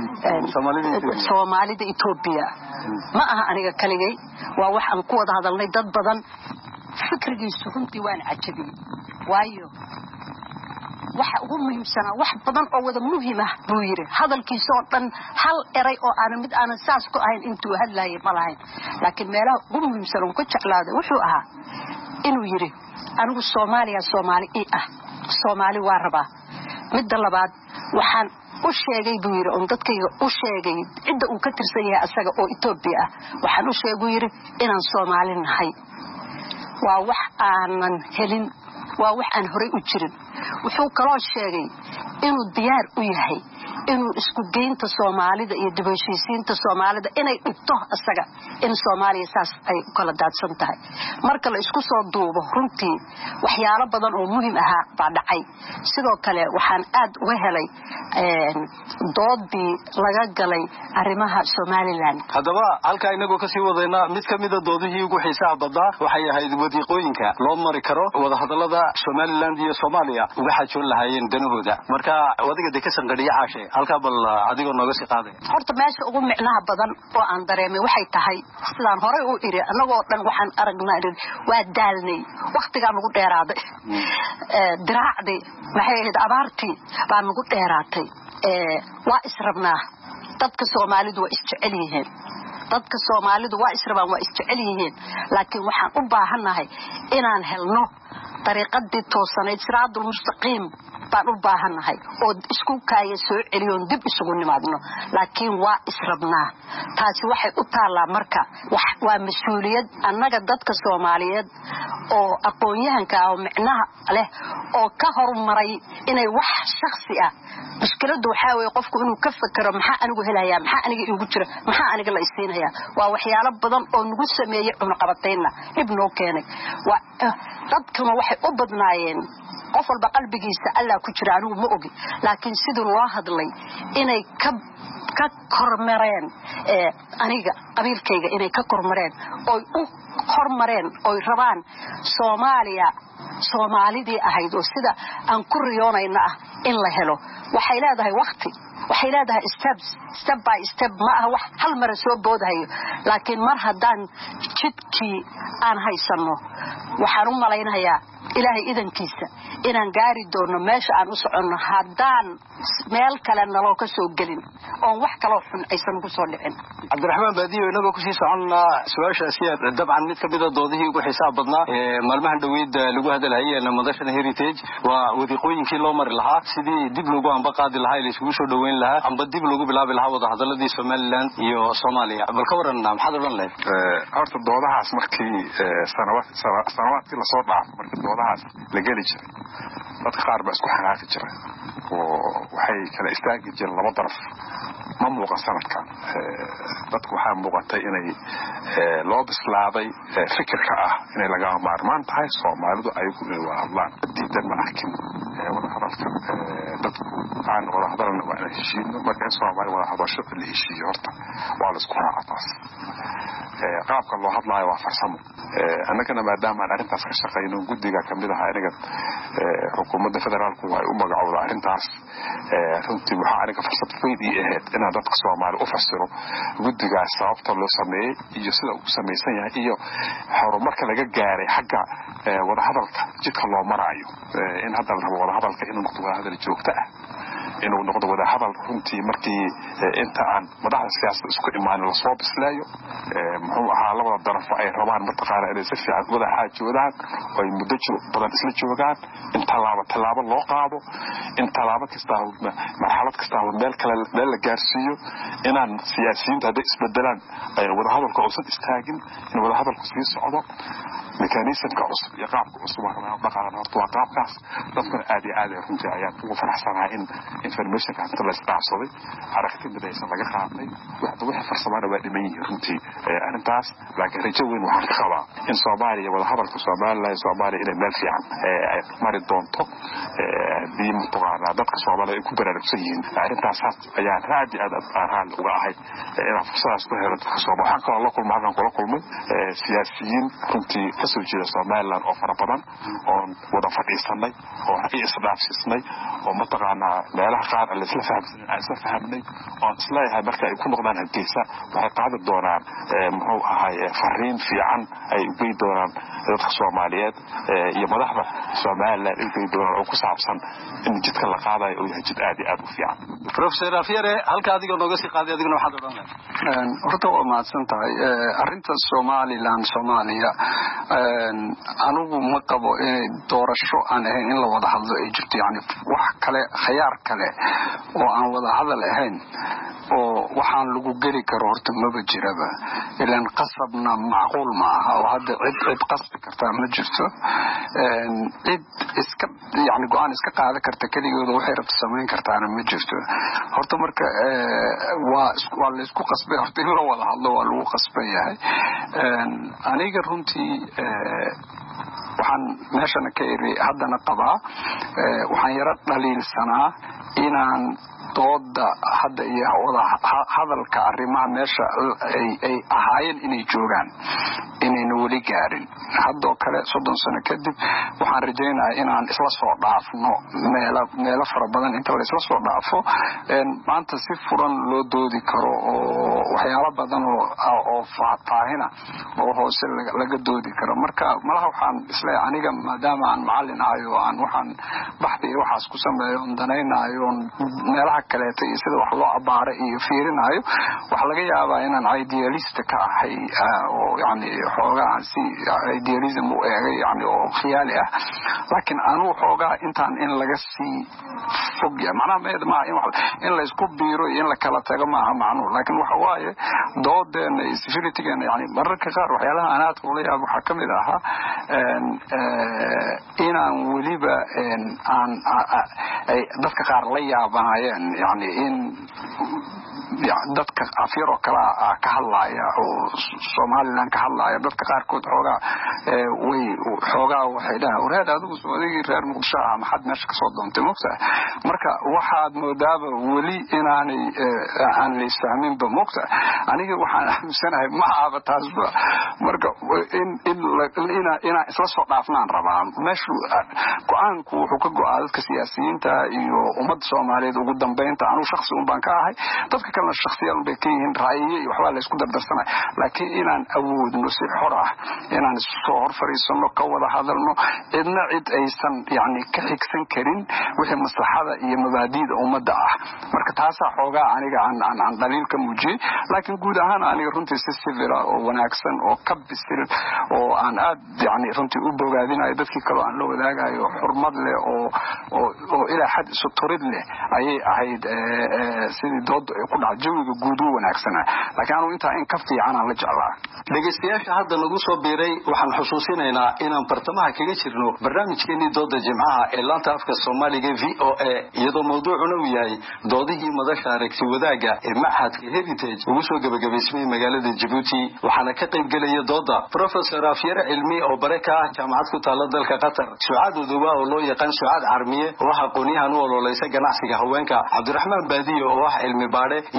Soomaalida Itoobiya ma aha aniga kaligay waa wax aan ku wada hadalnay dad badan fikrigiisu runtii waan cajabiyay waayo waxa ugu muhiimsan wax badan oo wada muhiim ah buu yiri hadalkiisa oo dhan hal eray oo aan mid aan saas ku ahayn intuu hadlaayay ma lahayn laakiin meelaha ugu muhiimsan oo ku jeclaaday wuxuu ahaa inuu yiri anigu Soomaaliya Soomaali ah Soomaali waa rabaa mid labaad waxaan u sheegay buu yiri oo dadkayga u sheegay cidda uu ka tirsan yahay asaga oo Itoobiya ah waxaan u sheegay yiri inaan Soomaali nahay waa wax aanan helin waa wax aan horay u jirin wuxuu kaloo sheegay inuu diyaar u yahay inuu isku geynta Soomaalida iyo dibashiisiinta Soomaalida inay dhigto asaga in Soomaaliya saas ay kala daadsan tahay marka la isku soo duubo runtii waxyaalo badan oo muhiim ah baa dhacay sidoo kale waxaan aad u helay een doodii laga galay arrimaha Somaliland hadaba halka inagu ka sii wadayna mid kamid ah doodihii ugu xiisaha badan waxay ahayd wadiiqooyinka loo mari karo wada hadalada Somaliland iyo Soomaaliya uga xajoon lahaayeen danahooda marka wadiga dekesan qadiya caashay halka bal adigoo nooga sii qaaday horta meesha ugu micnaha badan oo aan dareemay waxay tahay sidaan hore u iri anagoo dhan waxaan aragnaa waa daalnay waqtiga nagu dheeraaday ee diraacday maxay ahayd abaartii baa nagu dheeraatay ee waa israbnaa dadka Soomaalidu waa isjecel yihiin dadka Soomaalidu waa israbaan waa isjecel yihiin laakiin waxaan u baahanahay inaan helno طريقتي توصنيد صراط المستقيم بان u baahanahay oo isku kaaya soo celiyoon dib isugu nimaadno laakiin waa israbnaa taasi waxay u taalaa marka waa mas'uuliyad annaga dadka Soomaaliyeed oo aqoon-yahanka oo micnaha leh oo ka hormaray inay wax shakhsi ah mushkiladu waxa weeye qofku inuu ka fakaro maxaa anigu helayaa maxaa aniga igu jira maxaa aniga la isiinaya waa waxyaalo badan oo nagu sameeyay cunaqabatayna dib noo keenay waa dadkuna waxay u badnaayeen qof walba qalbigiisa alla ku jira anigu ma ogi laakiin sidoo loo hadlay inay ka ka kormareen ee aniga qabiilkayga inay ka kormareen oo u hormareen oo rabaan Soomaaliya Soomaalidii ahayd oo sida aan ku riyoonayna ah in la helo waxay leedahay waqti waxay leedahay steps step by step ma aha wax hal mar soo boodayo laakiin mar hadaan jidkii aan haysano waxaan u malaynayaa ilaahay idankiisa inaan gaari doono meesha aan u soconno hadaan meel kale naloo ka soo galin oo wax kale xun aysan ku soo dhicin Cabdiraxmaan Baadiyo inagu ku sii soconna su'aashaasi dabcan mid ka mid ah doodihii ugu xisaab badnaa ee maalmahan dhaweyd lagu hadalhayay madasha Heritage waa wadiiqooyinkii loo mari lahaa sidii dib loogu amba qaadi lahaa la isugu soo dhaweyn lahaa amba dib loogu bilaabi lahaa wada hadaladii Somaliland iyo Soomaaliya bal ka waran maxaad oran lahayd ee horta doodahaas markii sanawaad sanawaadkii la soo dhaafay markii doodahaas la gali jiray dadka qaar ba isku xanaaqi jiray oo waxay kala istaagi jireen laba daraf ma muuqan sanadkan dadku waxa muuqatay inay loo bislaaday fikirka ah inay laga maarmaan tahay Soomaalidu ay ku hadlaan diidan ma arkin wada hadalka dadku aan wada hadalna waa inay heshiino marka Soomaali wada hadasho la heshiiyo horta waa la isku raacataas qaabka loo hadlaayo waa farsamo annagana maadaama aan arrintaas ka shaqayno guddiga kamid ah aniga xukuumadda federaalku waxay u magacowda arrintaas runtii waxaa aniga fursad weyn ii ahayd inaan dadka Soomaali u fasiro guddigaas sababta loo sameeyay iyo sida uu samaysan yahay iyo horumarka laga gaaray xagga wada hadalka jidka loo maraayo in hadda la rabo wada hadalka inuu noqdo wada hadal joogto ah inuu noqdo wada hadal runtii markii inta aan madaxda siyaasadda isku imaanin la soo bislaayo muxuu ahaa labada daraf ay rabaan mataqaana inay si fiican wada xaajoodaan oo ay muddo badan isla joogaan in tallaabo tallaabo loo qaado in tallaabo kasta marxalad kasta meel kale meel la gaarsiiyo inaan siyaasiyiinta hadday isbedelaan ay wada hadalka uusan istaagin in wada hadalku sii socdo mekanismka cusub iyo qaabka cusub waa dhaqaaqan horta waa qaabkaas dadkuna aad iyo aad ay runtii ayaan ugu faraxsanahay in informationka inta la isdhaafsaday aragti midaysan laga qaatay waxda wixii farsamada waa dhiman yihiin runtii arrintaas laakiin rajo weyn waxaan ka qabaa in Soomaaliya wada hadalka Soomaaliya iyo Soomaaliya inay meel fiican ay mari doonto haddii mataqaana dadka Soomaaliya ay ku baraarugsan yihiin arrintaas ayaan aad iyo aad aan uga ahay inaan fursadaas ku helo dadka Soomaaliya waxaan kaloo la kulmay halkan kula kulmay siyaasiyiin runtii kasoo jeeda Soomaaliland oo fara badan oo wada fadhiisanay oo ay isdhaafsisnay oo mataqaana meelaha qaar la isla fahamsan ay isla fahamnay oo isla yahay marka ay ku noqdaan Hargeysa waxay qaadi doonaan muxuu ahay fariin fiican ay u geey doonaan dadka Soomaaliyeed iyo madaxda Soomaaliland ay geey doonaan oo ku saabsan in jidka la qaadayo oo yahay jid aad iyo aad u fiican Professor Afyare halka adiga nooga sii qaaday adiguna waxaad oranaysaa horta waa mahadsan tahay arrinta Somaliland Soomaaliya anigu ma qabo in doorasho aan ahayn in la wada hadlo ay jirto yani wax kale khiyaar kale oo aan wada hadal ahayn oo waxaan lagu geli karo horta maba jiraba ilaan qasabna macquul ma aha oo hadda cid cid qasbi kartaa ma jirto cid iska yani go'aan iska qaada karta keligooda waxay rabto samayn kartaana ma jirto horta marka waa waa la isku qasbay horta in la wada hadlo waa lagu qasban yahay aniga runtii waxaan meeshana ka iri haddana qabaa waxaan yara dhaliilsanaa inaan dooda hadda iyo wada hadalka arrimaha meesha ay ay ahaayeen inay joogaan inayna weli gaarin haddoo kale soddon sano kadib waxaan rajaynayaa inaan isla soo dhaafno meelo meelo fara badan inta la isla soo dhaafo maanta si furan loo doodi karo oo waxyaalo badan oo oo faahfaahina oo hoose laga doodi karo marka malaha waxaan isla aniga maadaama aan macallin ahay oo aan waxaan baxdi iyo waxaas ku sameeyo danaynayo meelaha kaleeto iyo sida wax loo abaaro iyo fiirinayo waxa laga yaabaa inaan idealist ka ahay oo yani xoogaa si idealism u eegay yani oo khiyaali ah laakiin anu xoogaa intaan in laga sii fog yahay macnaha meed ma in la isku biiro in la kala tago ma aha macnuhu laakiin waxa waaye doodeena iyo civility-geena yani mararka qaar waxyaalaha anaadka ula yaab waxaa kamid ahaa inaan weliba aan dadka qaar la yaabanayeen yani in dadka afyar oo kala ka hadlaya oo Soomaaliland ka hadlaya dadka qaar kood xoogaa way xoogaa waxay dhahay waraad adigu Soomaaliga reer Muqdisho ah maxad meesha ka soo doontay moogta marka waxaad moodaaba weli inaanay aan la isfahmin ba moogta aniga waxaan aaminsanahay ma aha taasba marka in in ina ina isla soo dhaafnaan rabaa meeshu go'aanku wuxuu ka go'aa dadka siyaasiyiinta iyo ummadda Soomaaliyeed ugu dambeynta anu shakhsi un baan ka ahay dadka kalena shakhsiyaal bay ka yihiin ra'yiye iyo waxba la isku dardarsanay laakiin inaan awoodno si xor ah inaan soo hor fariisano ka wada hadalno cidna cid aysan yani ka xigsan karin wixii maslaxada iyo mabaadiida ummadda ah marka taasa xoogaa aniga aan aan aan daliil ka muujiyay laakiin guud ahaan aniga runtii si civil oo wanaagsan oo ka bisil oo aan aad yani runtii u bogaadinayo dadkii kale aan la wadaagayo xurmad leh oo oo oo ilaa xad isu turid leh ayay ahayd sidii dood ay ku dhacay jawiga guud u wanaagsanaa laakiin anu inta in ka fiican aan la jeclaa dhageystayaasha hadda nagu soo biiray waxaan xusuusinaynaa inaan bartamaha kaga jirno barnaamijkeenii dooda jimcaha ee laanta afka Soomaaliga V O A iyadoo mawduucuna uu yahay doodihii madasha aragti wadaaga ee Maxadka Heritage ugu soo gabagabaysmay magaalada Djibouti waxaana ka qayb galaya dooda Professor Afyare Cilmi oo baraka ah jaamacad ku taala dalka Qatar Sucaad Uduba oo loo yaqaan Sucaad Carmiye waxa aqoonyahan u ololeysa ganacsiga haweenka Cabdiraxmaan Baadiyo oo wax cilmi baare iyo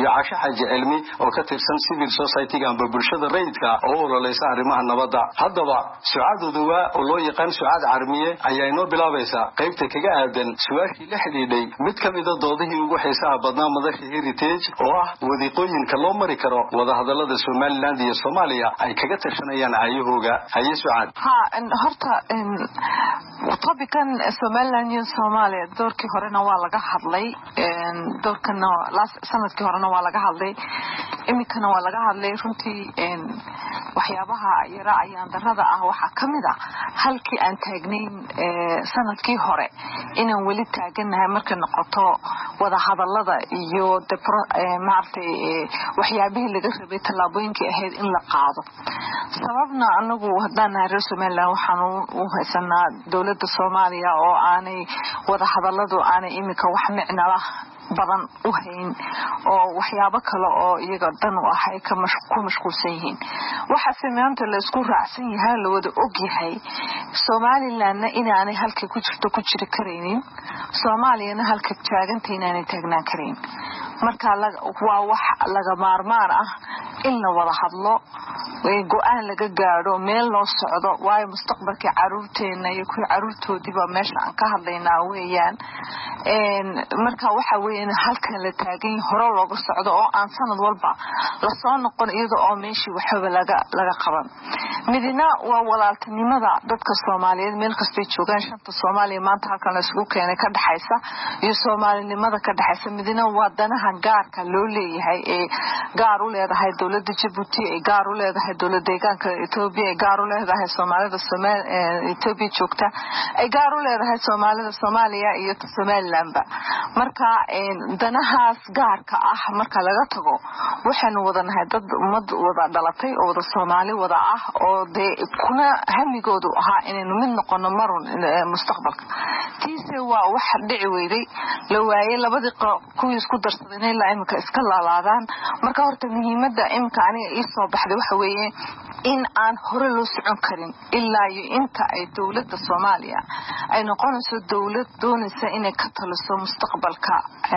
iyo Casho Xaaji Cilmi oo ka tirsan civil society-ga amba bulshada rayidka oo ololeysa arrimaha nabadda. Haddaba Sucaad Odowa oo loo yaqaan Sucaad Carmiye ayaa inoo bilaabaysa qaybta kaga aadan su'aashii la xidhiidhay mid ka mid ah doodihii ugu xiisaha badnaa madasha Heritage oo ah wadiiqooyinka loo mari karo wada hadallada Somaliland iyo Soomaaliya ay kaga tashanayaan ayahooga. Haye Sucaad. ha horta topican Somaliland iyo Soomaaliya doorkii horena waa laga hadlay doorkana sanadkii horena waa laga hadlay imikana waa laga hadlay runtii waxyaabaha yara ayaan darada ah waxa kamid ah halkii aan taagnayn sanadkii hore inaan wali taaganahay marka noqoto wada hadallada iyo maartay waxyaabihii laga rabay talaabooyinkii ahayd in la qaado. sababna anagu hadaan reer Somaliland waxaan u haysanaa dawladda Soomaaliya oo aanay wada hadalladu aanay imika wax micno lah badan u hayn oo waxyaabo kale oo iyaga dan u ah ay ka mashquulsan yihiin. waxa sameeyanta la isku raacsan yahay la wada og yahay Somalilandna inaanay halkii ku jirto ku jiri kareenin, Soomaaliyana halkii taagantay inaanay taagnaan kareen. marka waa wax laga maarmaan ah in la wada hadlo way go'aan laga gaaro meel loo socdo waayo mustaqbalka caruurteena iyo kuwa caruurtoodiba meesha aan ka hadlaynaa weeyaan een marka waxa weeyaan halkan la taagan hore looga socdo oo aan sanad walba la soo noqon iyadoo oo meeshii waxba laga laga qaban. midina waa walaaltinimada dadka Soomaaliyeed meel kasta joogaan shanta Soomaaliya maanta halkan la isugu keenay ka dhaxaysa iyo Soomaalinimada ka dhaxaysa. midina waa danaha gaarka loo leeyahay ee gaar u leedahay dawladda Djibouti ee gaar u leedahay dawladda deegaanka Itoobiya ee gaar u leedahay Soomaalida Soomaaliya Itoobiya joogta ay gaar u leedahay Soomaalida Soomaaliya iyo Somaliland. marka danahaas gaarka ah marka laga tago waxaanu wadanahay dad ummad wada dhalatay oo wada Soomaali wada ah oo de kuna hamigoodu ahaa inaynu mid noqono marun mustaqbalka. tiise waa wax dhici weeyday la waayay labadii kuwii isku darsadeen ilaa imika iska laalaadaan. marka horta muhiimada imka aniga ii soo baxday waxa weeye in aan hore loo socon karin ilaa iyo inta ay dawladda Soomaaliya ay noqonayso dawlad doonaysa inay ka taliso mustaqbalka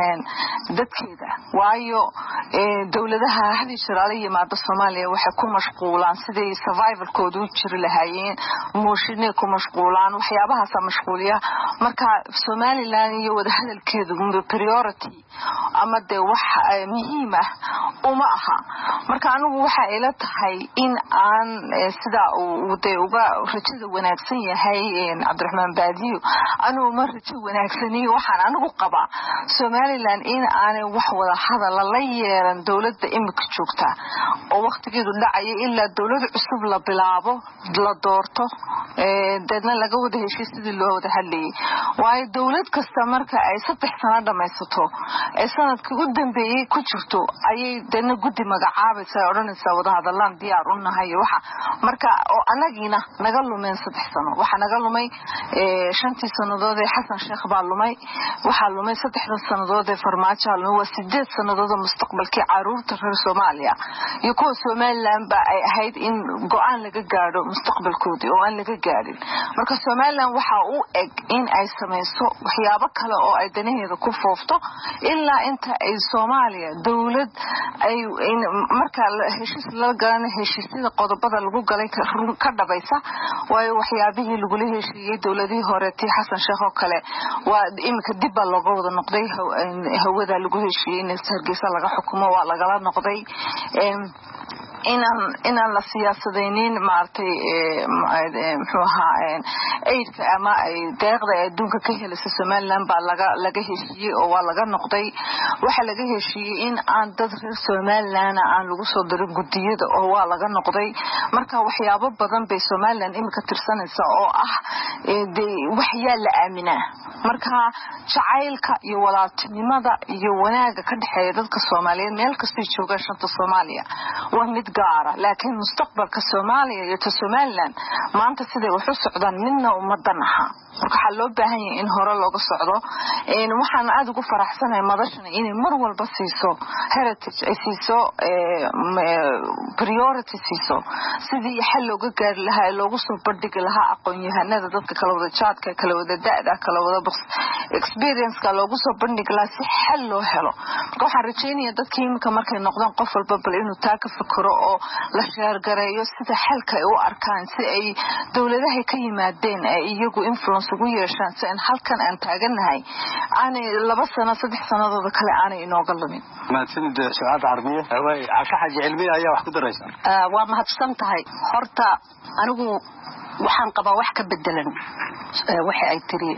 dadkeeda. waayo dawladaha hadii shiraale yimaado Soomaaliya waxay ku mashquulaan sidii survivalkoodu u jiri lahaayeen mooshinay ku mashquulaan waxyaabahaas mashquuliya. marka Somaliland iyo wada hadalkeedu priority ama de wax muhiim ah uma aha. marka anigu waxa ila tahay in aan sida uu de uga rajada wanaagsan yahay Cabdiraxmaan Baadiyo anu ma rajo wanaagsani waxaan anigu qaba Somaliland in aanay wax wada hadal la yeelan dawladda imika joogta oo waqtigeedu dhacay ilaa dawlad cusub la bilaabo la doorto ee dadna laga wada heshiis sidii loo wada hadlayay. waayo dawlad kasta marka ay saddex sano dhamaysato ee sanadkii u dambeeyay ku jirto ayay dadna gudi magacaabaysa oranaysa wada hadalaan diyaar u nahay waxa marka oo anagina naga lumeen saddex sano waxa naga lumay ee shantii sanadood ee Xasan Sheekh baa lumay waxa lumay saddex sanadood ee Farmaajo lumay waa sideed sanadood mustaqbalkii caruurta reer Soomaaliya iyo kuwa Somaliland ba ay ahayd in go'aan laga gaaro mustaqbalkoodii oo aan laga gaarin. marka Somaliland waxa uu eg in ay sameeyso waxyaabo kale oo ay danaheeda ku foofto ilaa inta ay Soomaaliya dawlad ay marka heshiis la galaan heshiisyada qodobada lagu galay ka dhabaysa waayo waxyaabihii lagu leeyahay dawladii hore tii Xasan Sheekh oo kale waa imika dib baa looga wada noqday hawada lagu heshiiyay in Hargeysa laga xukumo waa laga noqday inaan inaan la siyaasadeynin maartay ee muxuu ahaa eedka ama ay deeqda adduunka ka helaysa Somaliland baa laga laga heshiiyay oo waa laga noqday. waxa laga heshiiyay in aan dad reer Somaliland aan lagu soo dirin gudiyada oo waa laga noqday. marka waxyaabo badan bay Somaliland imika tirsanaysa oo ah ee waxyaa la aaminaa. marka jacaylka iyo walaaltinimada iyo wanaaga ka dhaxeeya dadka Soomaaliyeed meel kasta jooga shanta Soomaaliya waa mid gaara laakiin mustaqbalka Soomaaliya iyo Somaliland maanta sidee wax u socdaan midna umadanaha. marka waxa loo baahan yahay in hore looga socdo. een waxaan aad ugu faraxsanahay madashana in inay mar walba siiso heritage ay siiso priority siiso sidii xal looga gaari lahaa loogu soo bandhigi lahaa aqoon-yahanada dadka kala wada jaadka kala wada da'da kala wada experience ka loogu soo bandhigi lahaa si xal loo helo marka waxaan rajaynayaa dadkii imika markay noqdaan qof walba bal inuu taa ka fikiro oo la sheergareeyo sida xalka ay u arkaan si ay dawladaha ka yimaadeen ay iyagu influence ugu yeeshaan si aan halkan aan taaganahay aanay laba sano saddex sanadooda kale aanay inooga lumin mahadsanid su'aad carbiye way casha xaji cilmiye ayaa wax ku daraysa waa mahadsan tahay horta anigu waxaan qabaa wax ka bedelan waxa ay tiri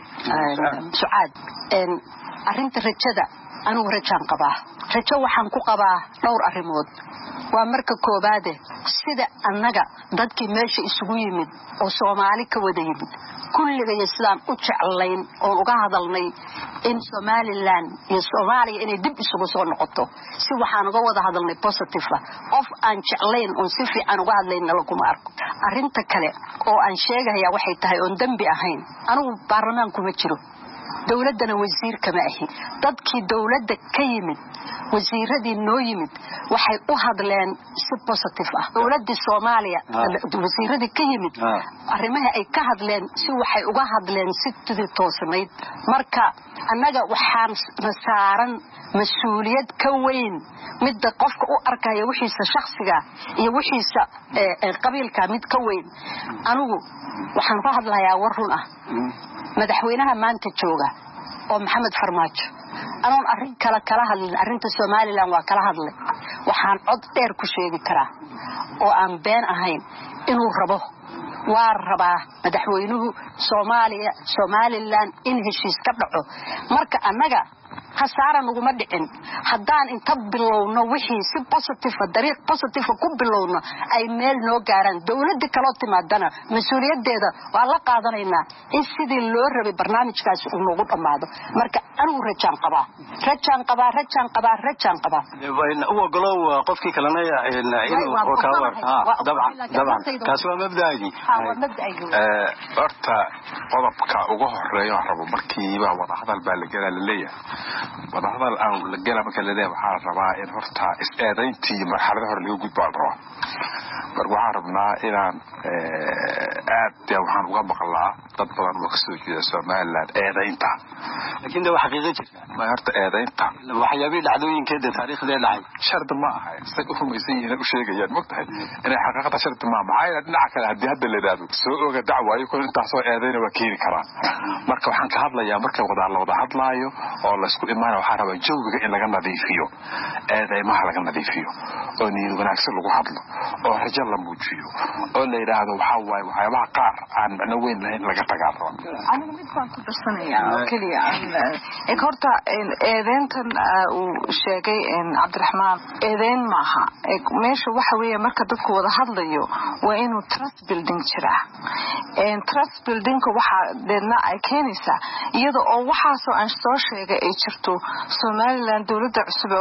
su'aad in arinta rajada anigu rajaan qabaa rajo waxaan ku qabaa dhowr arrimood waa marka koobaad sida annaga dadkii meesha isugu yimid oo Soomaali ka wada yimid kulliga islaan u jeclayn oo uga hadalnay in Somaliland iyo Soomaaliya inay dib isugu soo noqoto si waxaan uga wada hadalnay positive of aan jeclayn oo si fiican uga hadlayna la kuma arko arinta kale oo aan sheegayaa waxay tahay oo dambi ahayn anigu baarlamaanku ma jiro dawladana wasiir kama ahi dadkii dawladda ka yimid wasiiradii noo yimid waxay u hadleen si positive ah dawladda Soomaaliya wasiiradii ka yimid arrimaha ay ka hadleen si waxay uga hadleen si toosnayd marka annaga waxaan nasaaran mas'uuliyad ka weyn midda qofka u arkaya wixiisa shakhsiga iyo wixiisa qabiilka mid ka weyn anigu waxaan ka hadlayaa war run ah madaxweynaha maanta jooga oo Maxamed Farmaajo anoon arrin kala kala hadlin arrinta Soomaaliland waa kala hadlay waxaan cod dheer ku sheegi karaa oo aan been ahayn inuu rabo waa rabaa madaxweynuhu Soomaaliya Somaliland in heshiis ka dhaco marka annaga khasaaran ugu ma dhicin haddaan inta bilowno wixii si positive dariiq positive ku bilowno ay meel noo gaaraan dawladda kala timaadana mas'uuliyadeeda waa la qaadanaynaa in sidii loo rabay barnaamijkaas uu noogu dhamaado marka anigu rajaan qabaa rajaan qabaa rajaan qabaa rajaan qabaa wayna ugu golow qofkii kalena inuu oo ka war ha dabcan dabcan kaas waa mabdaa'igi waa mabdaa'igi ee horta qodobka ugu horeeyo rabo markii baa wada hadal baa la galay leeyahay wada hadal aan la galay marka la leeyahay waxa rabaa in horta is-eedayntii marxalada hore lagu gudbo rabo marka waxaan rabnaa inaan aad waxaan uga maqlaa dad badan oo ka soo jeeda Soomaaliland eedaynta laakiin waa xaqiiqo jirta ma horta eedaynta waxyaabii dhacdooyinkeeda taariikhda dhacay shart ma aha say u rumaysan yihiin u sheegayaan magtahay inay xaqiiqada shart ma maxay dhinaca kale hadii hadda la yiraahdo soo oga dacwo ay ku inta soo eedayna waa keeni karaan marka waxaan ka hadlayaa marka wada la wada hadlaayo oo la isku imaan waxa rabaa jawiga in laga nadiifiyo eedaymaha laga nadiifiyo oo niyad wanaagsan lagu hadlo oo rajo la muujiyo oo la yiraahdo waxa waay waxyaabaha qaar aan macno weyn lahayn laga tagaaro aniga mid baan ku darsanayaa kaliya ee horta eedeyntan uu sheegay Cabdiraxmaan eedeyn maaha meesha waxa weeye marka dadku wada hadlayo waa inuu trust building jira ee trust building waxa deedna ay keenaysaa iyada oo waxa soo aan soo sheegay ay jirto Somaliland dawladda cusub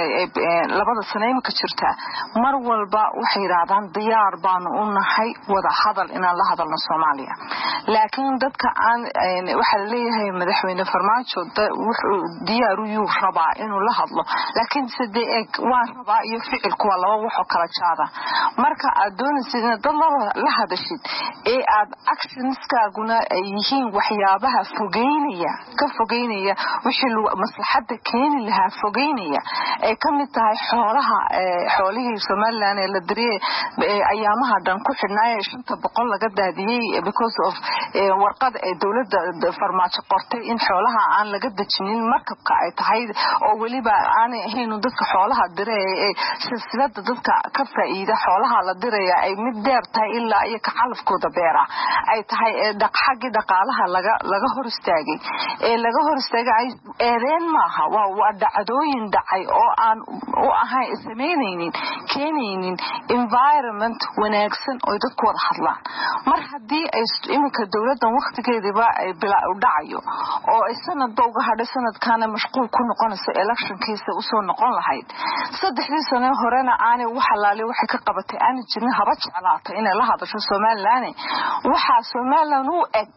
ee labada sano ka jirta mar walba waxay yiraahdaan diyaar baan u nahay wada hadal inaan la hadalno Soomaaliya laakiin dadka aan waxa la leeyahay madaxweyne Farmaajo wuxuu diyaar u yahay rabaa inuu la hadlo laakiin sidee eeg waa rabaa iyo ficilku waa laba wax oo kala jaada marka aad doonaysid in dad la hadashid ee aad actionskaaguna ay yihiin waxyaabaha fogeynaya ka fogeynaya wixii maslaxada keeni lahaa fogeynaya ay kamid tahay xoolaha xoolihii Somaliland ee la diriyay ayaamaha dhan ku xidhnaa shanta boqol laga daadiyay because of warqad ee dawladda Farmaajo qortay in xoolaha aan laga dajinin markabka ay tahay oo waliba aan ahayn dadka xoolaha diray ee silsilada dadka ka faa'iida xoolaha la diraya ay mid dheer tahay ilaa ay ka calafkooda beera ay tahay dhaqxagi dhaqaalaha laga laga hor istaagay ee laga hor istaagay eedeen maaha waa waa dhacdooyin dhacay oo aan u ahay sameynaynin keenaynin environment wanaagsan oo dadku wada hadlaan mar hadii ay imika dawladda waqtigeediba ay bilaa u dhacayo oo ay sanadba uga hadhay sanadkana mashquul ku noqonayso electionkiisa u soo noqon lahayd saddexdii sano horena aanay waxa laali waxay ka qabatay aan jirin haba jeclaatay inay la hadasho Somaliland waxa Somaliland u eg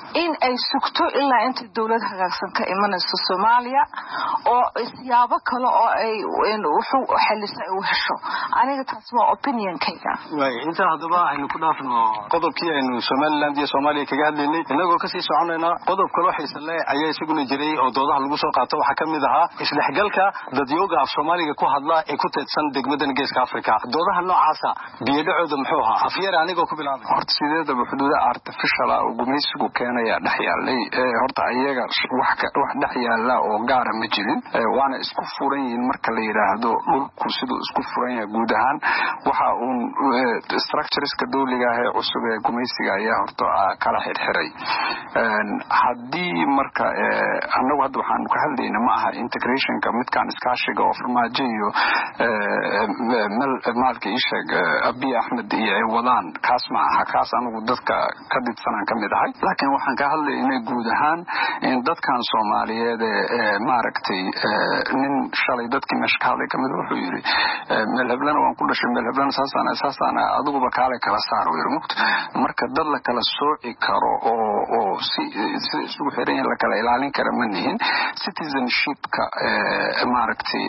in ay sugto ilaa inta dawlad hagaagsan ka imanayso Soomaaliya oo siyaabo kale oo ay wuxuu xalisay u hesho aniga taas waa opinionkayga way inta hadaba aynu ku dhaafno qodobkii aynu Somaliland iyo Soomaaliya kaga hadlaynay inagoo ka sii soconayna qodob kale waxa isla ayaa isaguna jiray oo doodaha lagu soo qaato waxa kamid ahaa isdhexgalka dadyooga af Soomaaliga ku hadla ee ku teedsan degmadan Geeska Afrika doodaha noocaas ah biyadhacooda muxuu ahaa afyar anigoo ku bilaabay horta sideedaba xuduuda artificial ah oo gumaysigu keenaya dhaxyaalay horta ayaga wax ka wax dhaxyaala oo gaar ah ma jirin waana isku furan yihiin marka la yiraahdo dhulku sidoo isku furan yahay guud ahaan waxa uu structureska dawliga ah ee cusub ee gumaysiga ayaa horta kala xirxiray hadii marka anagu hadda waxaan ka hadlaynaa ma aha integrationka midkaan iskaashiga oo farmaajo iyo maalka isheeg Abiy Ahmed iyo ay wadaan kaas ma aha kaas anagu dadka ka dibsanaan kamid ahay laakiin waxaan ka hadlaynaa guud ahaan in dadkan Soomaaliyeed ee maaragtay nin shalay dadkii mashkaale kamid wuxuu yiri meel hablan waan ku dhashay meel hablan saasana saasana adigu ba kale kala saaro yirmuqt marka dad la kala sooci karo oo oo si isugu xiran la kala ilaalin karo manihin citizenshipka maaragtay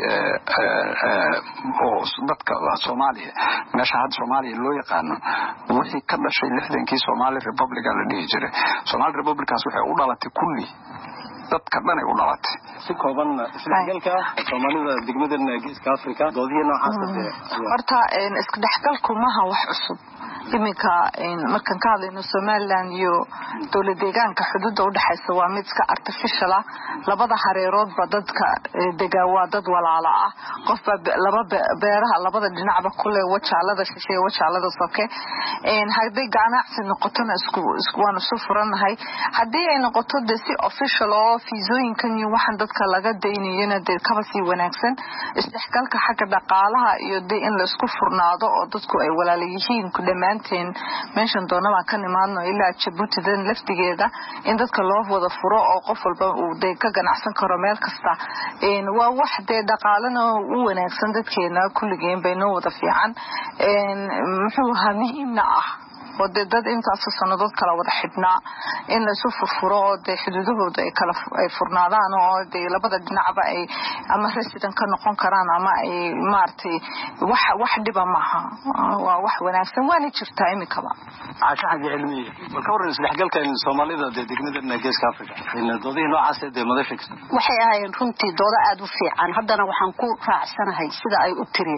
oo dadka Soomaaliya meesha had Soomaaliya loo yaqaan wixii ka dhashay lixdankii Somali Republic la dhihi jiray Somali Republic kaas waxay u dhalatay kulli dadka dhan ay u dhalatay si kooban isdhexgalka Soomaalida degmada Geeska Afrika doodiye noocaas ah horta isku dhexgalku ma aha wax cusub iminka markaan ka hadlayno Somaliland iyo dawlad deegaanka xuduudda u dhaxaysa waa mid ka artificial ah labada hareerood ba dadka degaa waa dad walaalo ah qofba laba beeraha labada dhinacba kule wajaalada shisheeye wajaalada soke een haday ganacsi noqotona isku isku waan soo furanahay hadii ay noqoto si official oo fiisooyinkan iyo waxan dadka laga deynayna dad ka sii wanaagsan isdhexgalka xagga dhaqaalaha iyo in la isku furnaado oo dadku ay walaalo yihiin ku dhamaan meeshan doonaba kan imaadno ilaa Djibouti dan laftigeeda in dadka loo wada furo oo qof walba uu day ka ganacsan karo meel kasta een waa wax de dhaqaalana u wanaagsan dadkeena kulligeen bay noo wada fiican een muxuu ahaa muhiimna ah oo dad intaas sanadood kala wada xidhnaa in la soo furfuro oo xuduudahooda ay kala ay furnaadaan oo labada dhinacba ay ama resident ka noqon karaan ama ay maartay wax wax dhiba maaha waa wax wanaagsan waana jirtaa imikaba caasha xagga cilmiga marka waran isdhexgalka Soomaalida degmada Geeska Afrika in doodii noocaas ah madasha waxay ahaayeen runtii dooda aad u fiican haddana waxaan ku raacsanahay sida ay u tiri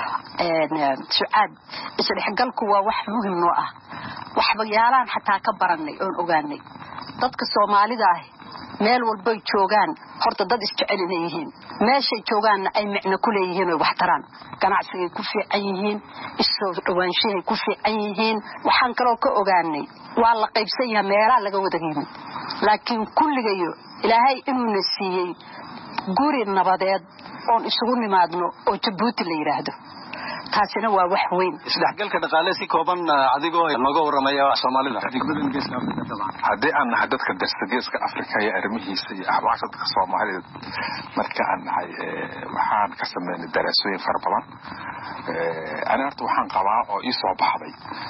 een su'aad isdhexgalku waa wax muhiim oo ah waxba yaalaan xataa ka baranay oo ogaanay dadka Soomaalida ah meel walba joogan horta dad isjecel inay yihiin meesha joogan ay macna ku leeyihiin oo wax taraan ganacsiga ku fiican yihiin isoo dhawaanshahay ku fiican yihiin waxaan kale ka ogaanay waa la qaybsan yahay meelaha laga wada yimid laakiin kulligayo Ilaahay inuu nasiiyay guri nabadeed oo isugu nimaadno oo Djibouti la yiraahdo taasina waa wax weyn isdhexgalka dhaqaale si kooban adigoo laga waramaya Soomaalida degmada Geeska Afrika tabaan hadii aan dadka Geeska Afrika iyo arrimihiisa iyo ahwaashada Soomaalida marka aan nahay waxaan ka sameynay daraasooyin fara badan ee ana horta waxaan qabaa oo ii soo baxday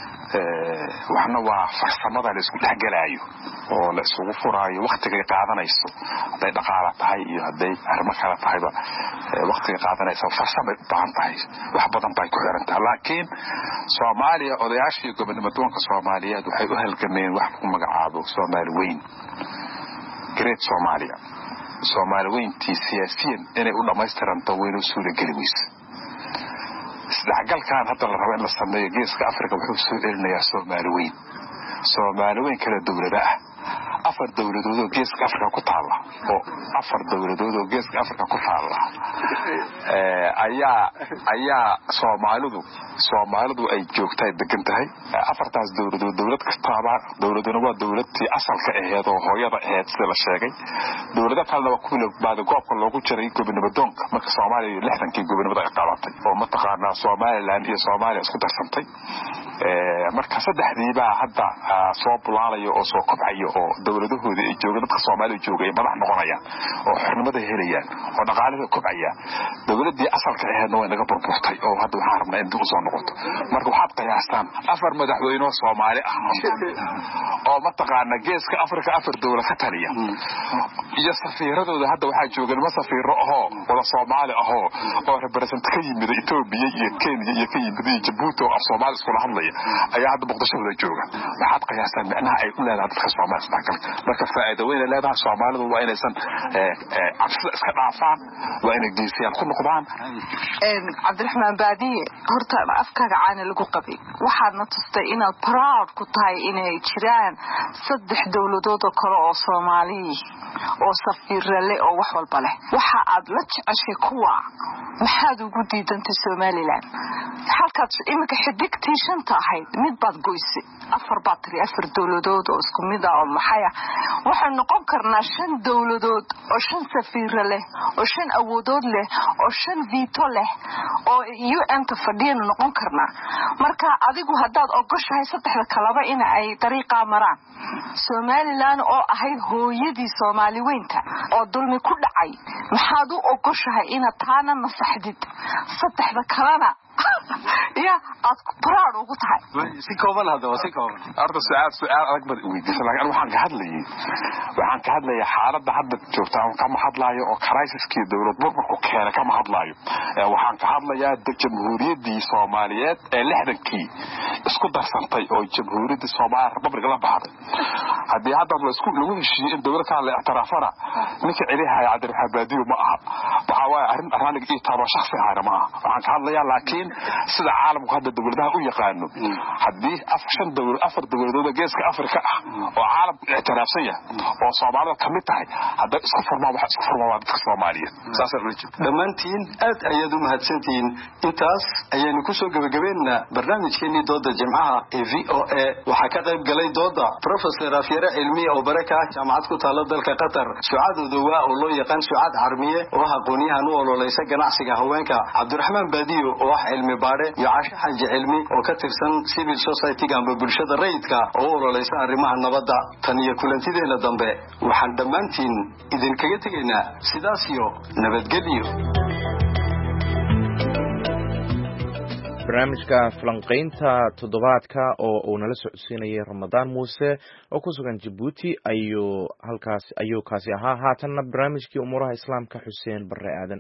ee waxna waa farsamada la isku dhexgalaayo oo la isugu furaayo waqtiga qaadanayso haday dhaqaale tahay iyo haday arrimo kale tahayba waqtiga qaadanayso farsamo u baahan tahay wax badan bay ku xiran tahay laakiin Soomaaliya odayaashii gobonimada Soomaaliyeed waxay u halgameen wax ku magacaabo Soomaali weyn Great Somalia Soomaali weyntii siyaasiyan inay u dhameystiranto weyn u suuligeli weyse isdhexgalkan hadda la rabo in la sameeyo Geeska Afrika wuxuu soo elinayaa Soomaali weyn Soomaali weyn kala dawladaha afar dawladood oo Geeska Afrika ku taala oo afar dawladood oo Geeska Afrika ku taala ee ayaa ayaa Soomaalidu Soomaalidu ay joogtay degan tahay afartaas dawladood dawlad kastaaba dawladuna waa dawladtii asalka ahayd oo hooyada ahayd sida la sheegay dawladda kalena waa ku baad goobka loogu jiray gobonimada marka Soomaaliya lixdankii gobonimada ay qaadatay oo mataqaanaa Soomaaliland iyo Soomaaliya isku darsantay ee marka saddexdiiba hadda soo bulaalayo oo soo kobcayo oo dawladahooda ay jooga dadka Soomaaliya jooga ay madax noqonayaan oo xornimada helayaan oo dhaqaalaha kobcaya dawladii asalka ahaydna way naga burburtay oo hadda waxaan rabnaa in dib u soo noqoto marka waxaad qiyaastaan afar madaxweyne Soomaali ah oo mataqaana geeska Afrika afar dawlad ka taliya iyo safiiradooda hadda waxaa jooga ma safiiro ahoo wada Soomaali ahoo oo represent ka yimid Itoobiya iyo Kenya iyo ka yimid Djibouti oo Soomaali isku hadlaya ayaa hadda Muqdisho wada jooga waxaad qiyaastaan macnaha ay u leedahay dadka Soomaali isdhaqal marka faa'iido weyn leedahay Soomaalidu waa inaysan cabsida iska dhaafaan waa inay geesiyaan ku noqdaan een Cabdiraxmaan Baadiye horta afkaaga caana lagu qabay waxaadna tustay inaad proud ku tahay inay jiraan saddex dawladood oo kale oo Soomaali oo safiirro leh oo wax walba leh waxa aad la jeceshay kuwa maxaad ugu diidantay Somaliland halkaad imika xidigtii shanta ahayd mid baad goysay afar batri afar dawladood oo isku mid ah oo maxaya waxa noqon karnaa shan dawladood oo shan safiirro leh oo shan awoodood leh oo shan veto leh oo U N ta fadhiyeen noqon karnaa marka adigu hadaad ogoshahay saddexda kalaba in ay dariiqa maraan Somaliland oo ahayd hooyadii Soomaali weynta oo dulmi ku dhacay maxaad u ogoshahay in taana nasaxdid saddexda kalena يا أتكرر وقطعه. سكوبان هذا وسكوبان. أرد سؤال سؤال أكبر ويدي لكن أنا وحنا كهاد لي وحنا كهاد لي حالة بحد شفتها كم حد لايو أو كرايسس كي دولة بربك وكهلا كم حد لايو وحنا كهاد لي الجمهورية دي صوماليات اللي حدا كي اسكت درسنتي أو الجمهورية دي صومال ربنا قلنا بعض. هذه هذا لو اسكت لو شيء الدولة كان الاعترافنا نك عليها يا عبد الحبادي ومعها وحوا أهرن أهرن كي ترى شخصي هذا معها وحنا كهاد لي لكن سيد عالم وهذا الدولة u yaqaano hadii afshan dawlad afar dawladood geeska Afrika ah oo caalam ictiraafsaya oo Soomaaliya kamid tahay hada isku furmaa waxa isku furmaa dadka Soomaaliyeed saas ah dhamaantiin aad ayaad u mahadsantiin intaas ayaynu ku soo gabagabeynaa barnaamijkeeni dooda Jimcaha ee V O A waxa ka qayb galay dooda Professor Afyara Cilmi oo baraka jaamacad ku taalo dalka Qatar su'aadooda waa oo loo yaqaan su'aad Carmiye oo aqoonyahan u ololeysa ganacsiga haweenka Cabdiraxmaan Baadiyo oo ah cilmi baare iyo Caasha Xaji Cilmi oo ka tirsan civil society gamba bulshada rayidka oo ololeysa arrimaha nabadda tan iyo kulantideena dambe waxaan dhamaantiin idin kaga tageynaa sidaas iyo nabadgelyo barnaamijka falanqaynta toddobaadka oo uu nala socodsiinayay Ramadaan Muuse oo ku sugan Djibouti ayuu halkaas ayuu kaasi ahaa haatanna barnaamijkii umuraha islaamka Xuseen Barre Aadan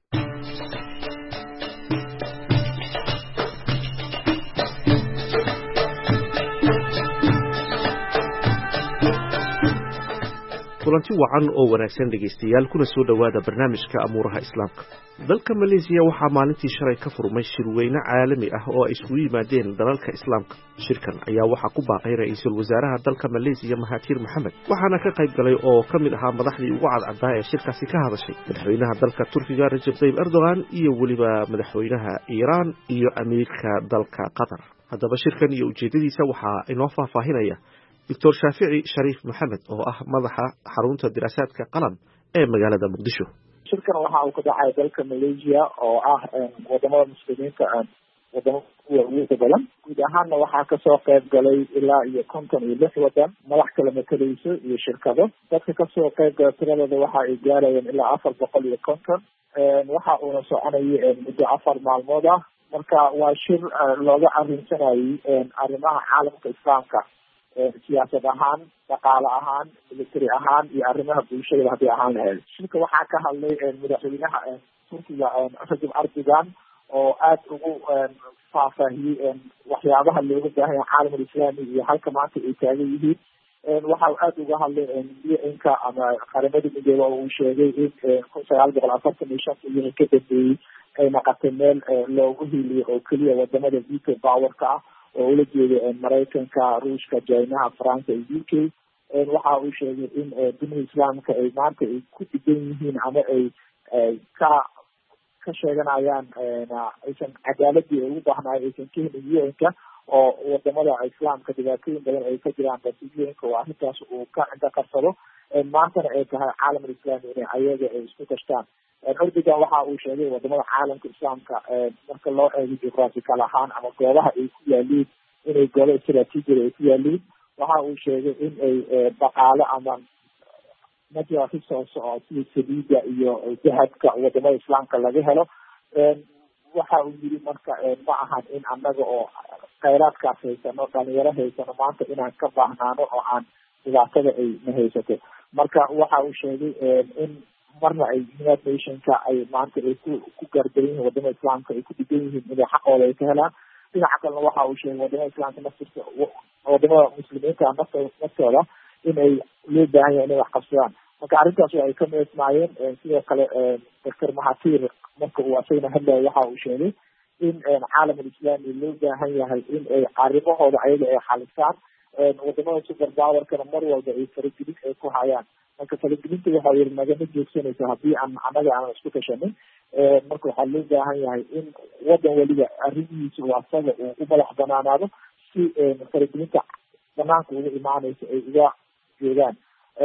kulanti wacan oo wanaagsan dhageystayaal kuna soo dhawaada barnaamijka amuuraha islaamka dalka Malaysia waxaa maalintii shalay ka furmay shirweyne caalami ah oo ay isugu yimaadeen dalalka islaamka shirkan ayaa waxaa ku baaqay ra'iisul wasaaraha dalka Malaysia Mahathir Mohamad waxaana ka qayb galay oo kamid ahaa madaxdii ugu cadcad ee shirkaasi ka hadashay madaxweynaha dalka Turkiga Recep Tayyip Erdogan iyo waliba madaxweynaha Iran iyo amiirka dalka Qatar haddaba shirkan iyo ujeedadiisa waxaa inoo faahfaahinaya دكتور شافعي شريف محمد oo ah madaxa xarunta diraasaadka qalan ee magaalada Muqdisho shirkan waxa uu ka dhacay dalka Malaysia oo ah wadamada muslimiinta aan wadamada ugu badan guud ahaan waxa ka soo qayb galay ilaa iyo konton iyo lix wadan madax kala matalayso iyo shirkado dadka ka soo qayb galay tiradooda waxa ay gaarayeen ilaa afar boqol iyo konton waxa uu soconayay muddo afar maalmood ah marka waa shir looga arrinsanayay arrimaha caalamka islaamka siyaasad ahaan dhaqaale ahaan military ahaan iyo arrimaha bulshada hadii ahaan lahayd shirka waxaa ka hadlay madaxweynaha Turkiga Recep Erdogan oo aad ugu faahfaahiyay waxyaabaha looga baahan yahay caalamka islaamiga iyo halka maanta ay taagan yihiin waxa uu aad uga hadlay inka ama qaramada midoobay oo uu sheegay in kun sagaal boqol afartan iyo shan iyo ka dambeeyay ay noqotay meel loogu hiliyo oo kaliya wadamada veto power-ka ah oo ula jeedo Mareykanka, Ruushka, China, France iyo U K waxa uu sheegay in dunida islaamka ay maanta ay ku digan yihiin ama ay ka ka sheeganayaan aysan cadaaladii ugu baahnaayeen aysan ka helin U N-ka oo wadamada islaamka dhibaatooyin badan ay ka jiraan dadweynaha waa arrintaas uu ka inta qarsado maantana ay tahay caalamka islaamiga inay ayaga ay isku tashtaan Erdogan waxa uu sheegay wadamada caalamka islaamka marka loo eego geographical ahaan ama goobaha ay ku yaaliin inay goobo istiraatiiji ay ku yaaliin waxa uu sheegay in ay dhaqaale ama natural resource oo sida saliida iyo dahabka wadamada islaamka laga helo waxa uu yiri marka ma ahan in annaga oo khayraadkaas haysano dhalinyaro haysano maanta inaan ka baahnaano oo aan dhibaatada ay na haysato marka waxa uu sheegay in marna ay United Nationka ay maanta ay ku ku gardarin yihiin wadamada islaamka ay ku dhigan yihiin inay xaqooda ay ka helaan dhinaca kalena waxa uu sheegay wadamada islaamka naftiisa wadamada muslimiinta naftooda in ay loo baahan yahay inay wax qabsadaan marka arrintaas ay ka meesmaayeen sidoo kale doctor Mahathir marka uu asayna hadlay waxa uu sheegay in caalamka islaamiga loo baahan yahay in ay arrimahooda ayaga ay xalisaan wadamada super power-kana mar walba ay faragelin ay ku hayaan marka faragelinta waxa yiri nagama joogsanaysa haddii aan annaga aan isku tashanin marka waxaa loo baahan yahay in wadan waliba arrimihiisa uu asaga uu u madax banaanaado si faragelinta banaanka uga imaanaysa ay uga joogaan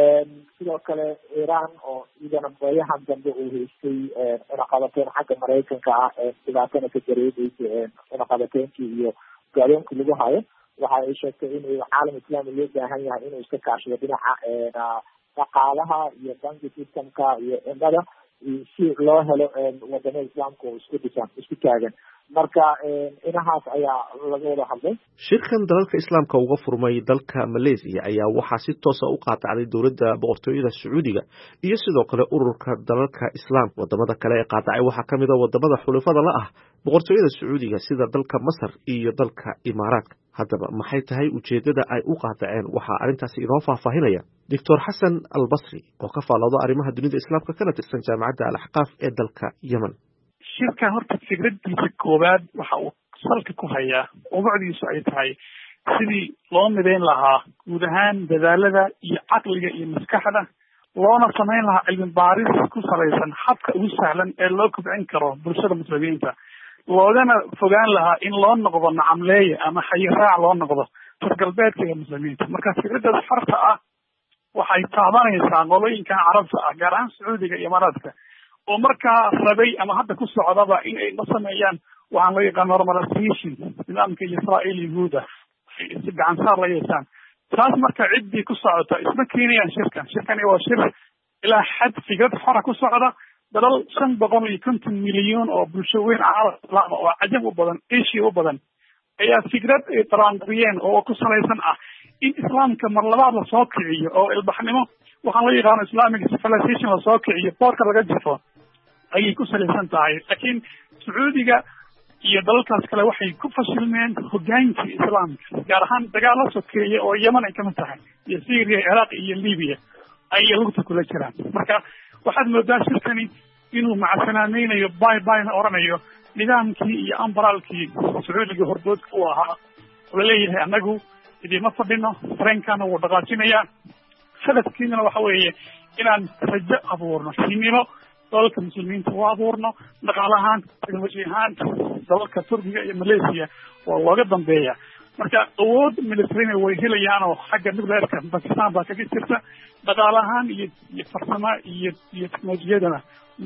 sidoo kale Iran oo iyadana bayahan dambe uu haystay cunaqabateyn xagga Maraykanka ah dhibaatana ka dareemaysa cunaqabateynkii iyo gaaloonkii lagu hayo waxa ay sheegtay in caalam islaami loo baahan yahay inuu iska kaashado dhinaca dhaqaalaha iyo banki systemka iyo indhada si loo helo wadamada islaamka oo isku dhisan isku taagan marka inahaas ayaa laga wada hadlay shirkan dalalka islaamka uga furmay dalka Malaysia ayaa waxaa si toos ah u qaatacday dowladda boqortooyada Sacuudiga iyo sidoo kale ururka dalalka islaamka wadamada kale ee qaatacay waxaa kamid ah wadamada xulafada la ah boqortooyada Sacuudiga sida dalka Masar iyo dalka Imaaraadka haddaba maxay tahay ujeedada ay u qaataceen waxaa arrintaasi inoo faahfaahinaya doctor Xasan Al-Basri oo ka faalooda arrimaha dunida islaamka kana tirsan jaamacadda Al-Ahqaaf ee dalka Yemen shirka horta fikradiisa koowaad waxa uu salka ku hayaa ubucdiisu ay tahay sidii loo midayn lahaa guud ahaan dadaalada iyo caqliga iyo maskaxda loona samayn lahaa cilmi baaris ku salaysan habka ugu sahlan ee loo kobcin karo bulshada muslimiinta loogana fogaan lahaa in loo noqdo nacamleeye ama xayiraac loo noqdo targalbeedka ee muslimiinta marka fikradaas farta ah waxay taabanaysaa qolooyinkan carabta ah gaar ahaan Sacuudiga iyo Imaaraadka oo markaa rabay ama hadda ku socdaba in ay la sameeyaan waxaan loo yaqaan normalization nidaamka Israa'iil Yahuuda si gacan saar la yeeshaan taas marka ciddii ku socota isma keenayaan shirkan shirkani waa shir ilaa xad fikrad xora ku socda dalal shan boqol iyo konton milyan oo bulsho weyn caalam oo cajab u badan Asia u badan ayaa fikrad ay taraandariyeen oo ku salaysan ah in islaamka mar labaad la soo kiciyo oo ilbaxnimo waxaan loo yaqaan islamic civilization la soo kiciyo boorka laga jifo ayay ku salaysan tahay laakiin Sacuudiga iyo dalalkaas kale waxay ku fashilmeen hogaankii islaamka gaar ahaan dagaalo sokeeye oo Yemen ay kamid tahay iyo Syria Iraq iyo Libya ayay lugta kula jiraan marka waxaad moodaa shirkani inuu macsanaamaynayo bye bye oranayo nidaamkii iyo ambaralkii Sacuudiga hordoodka u ahaa oo leeyahay anagu idima fadhino tareenkana wuu dhaqaajinayaa hadafkiina waxa weeye inaan rajo abuurno sinimo dalalka muslimiinta u abuurno dhaqaalahaan teknolojiyahaan dalalka Turkiga iyo Malaysia waa looga dambeeya marka awood military way helayaan oo xagga nuclearka Pakistan baa kaga jirta dhaqaalahaan iyo farsamo iyo iyo teknolojiyadana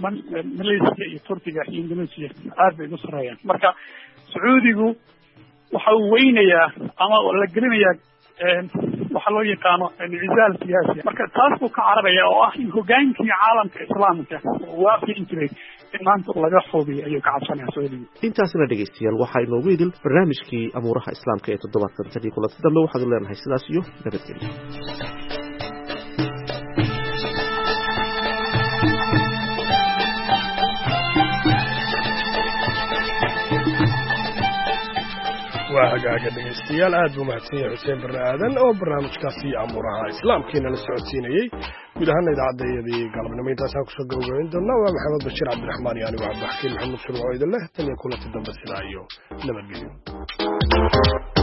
Malaysia iyo Turkiga iyo Indonesia aad bay u sareeyaan marka Sacuudigu waxa uu weynayaa ama la gelinayaa waxa loo yaqaano incizaal siyaasi marka taas uu ka cararaya oo ah in hogaankii caalamka islaamka waafin jiray in maanta laga xoobiyo ayuu ka cabsanaya Sacuudiga intaasna dhageystayaal waxaa inoogu idil barnaamijkii amuuraha islaamka ee toddobaadkan tan iyo kulanti dambe waxaad leenahay sidaas iyo nabadgelyo waa hagaaga dhegeystayaal aad buu mahadsan yahay xuseen barre aadan oo barnaamijkaasi amuuraha islaamkiina la socodsiinayey guud ahaana idaacaddeedii galabnimo intaasaan kusoo gabagabayn doonaa waa maxamed bashiir cabdiraxmaan iyo anigu cabdixakiin maxamed shurwaco idin leh tan iyo kulanti dambe sidaa iyo nabadgelyo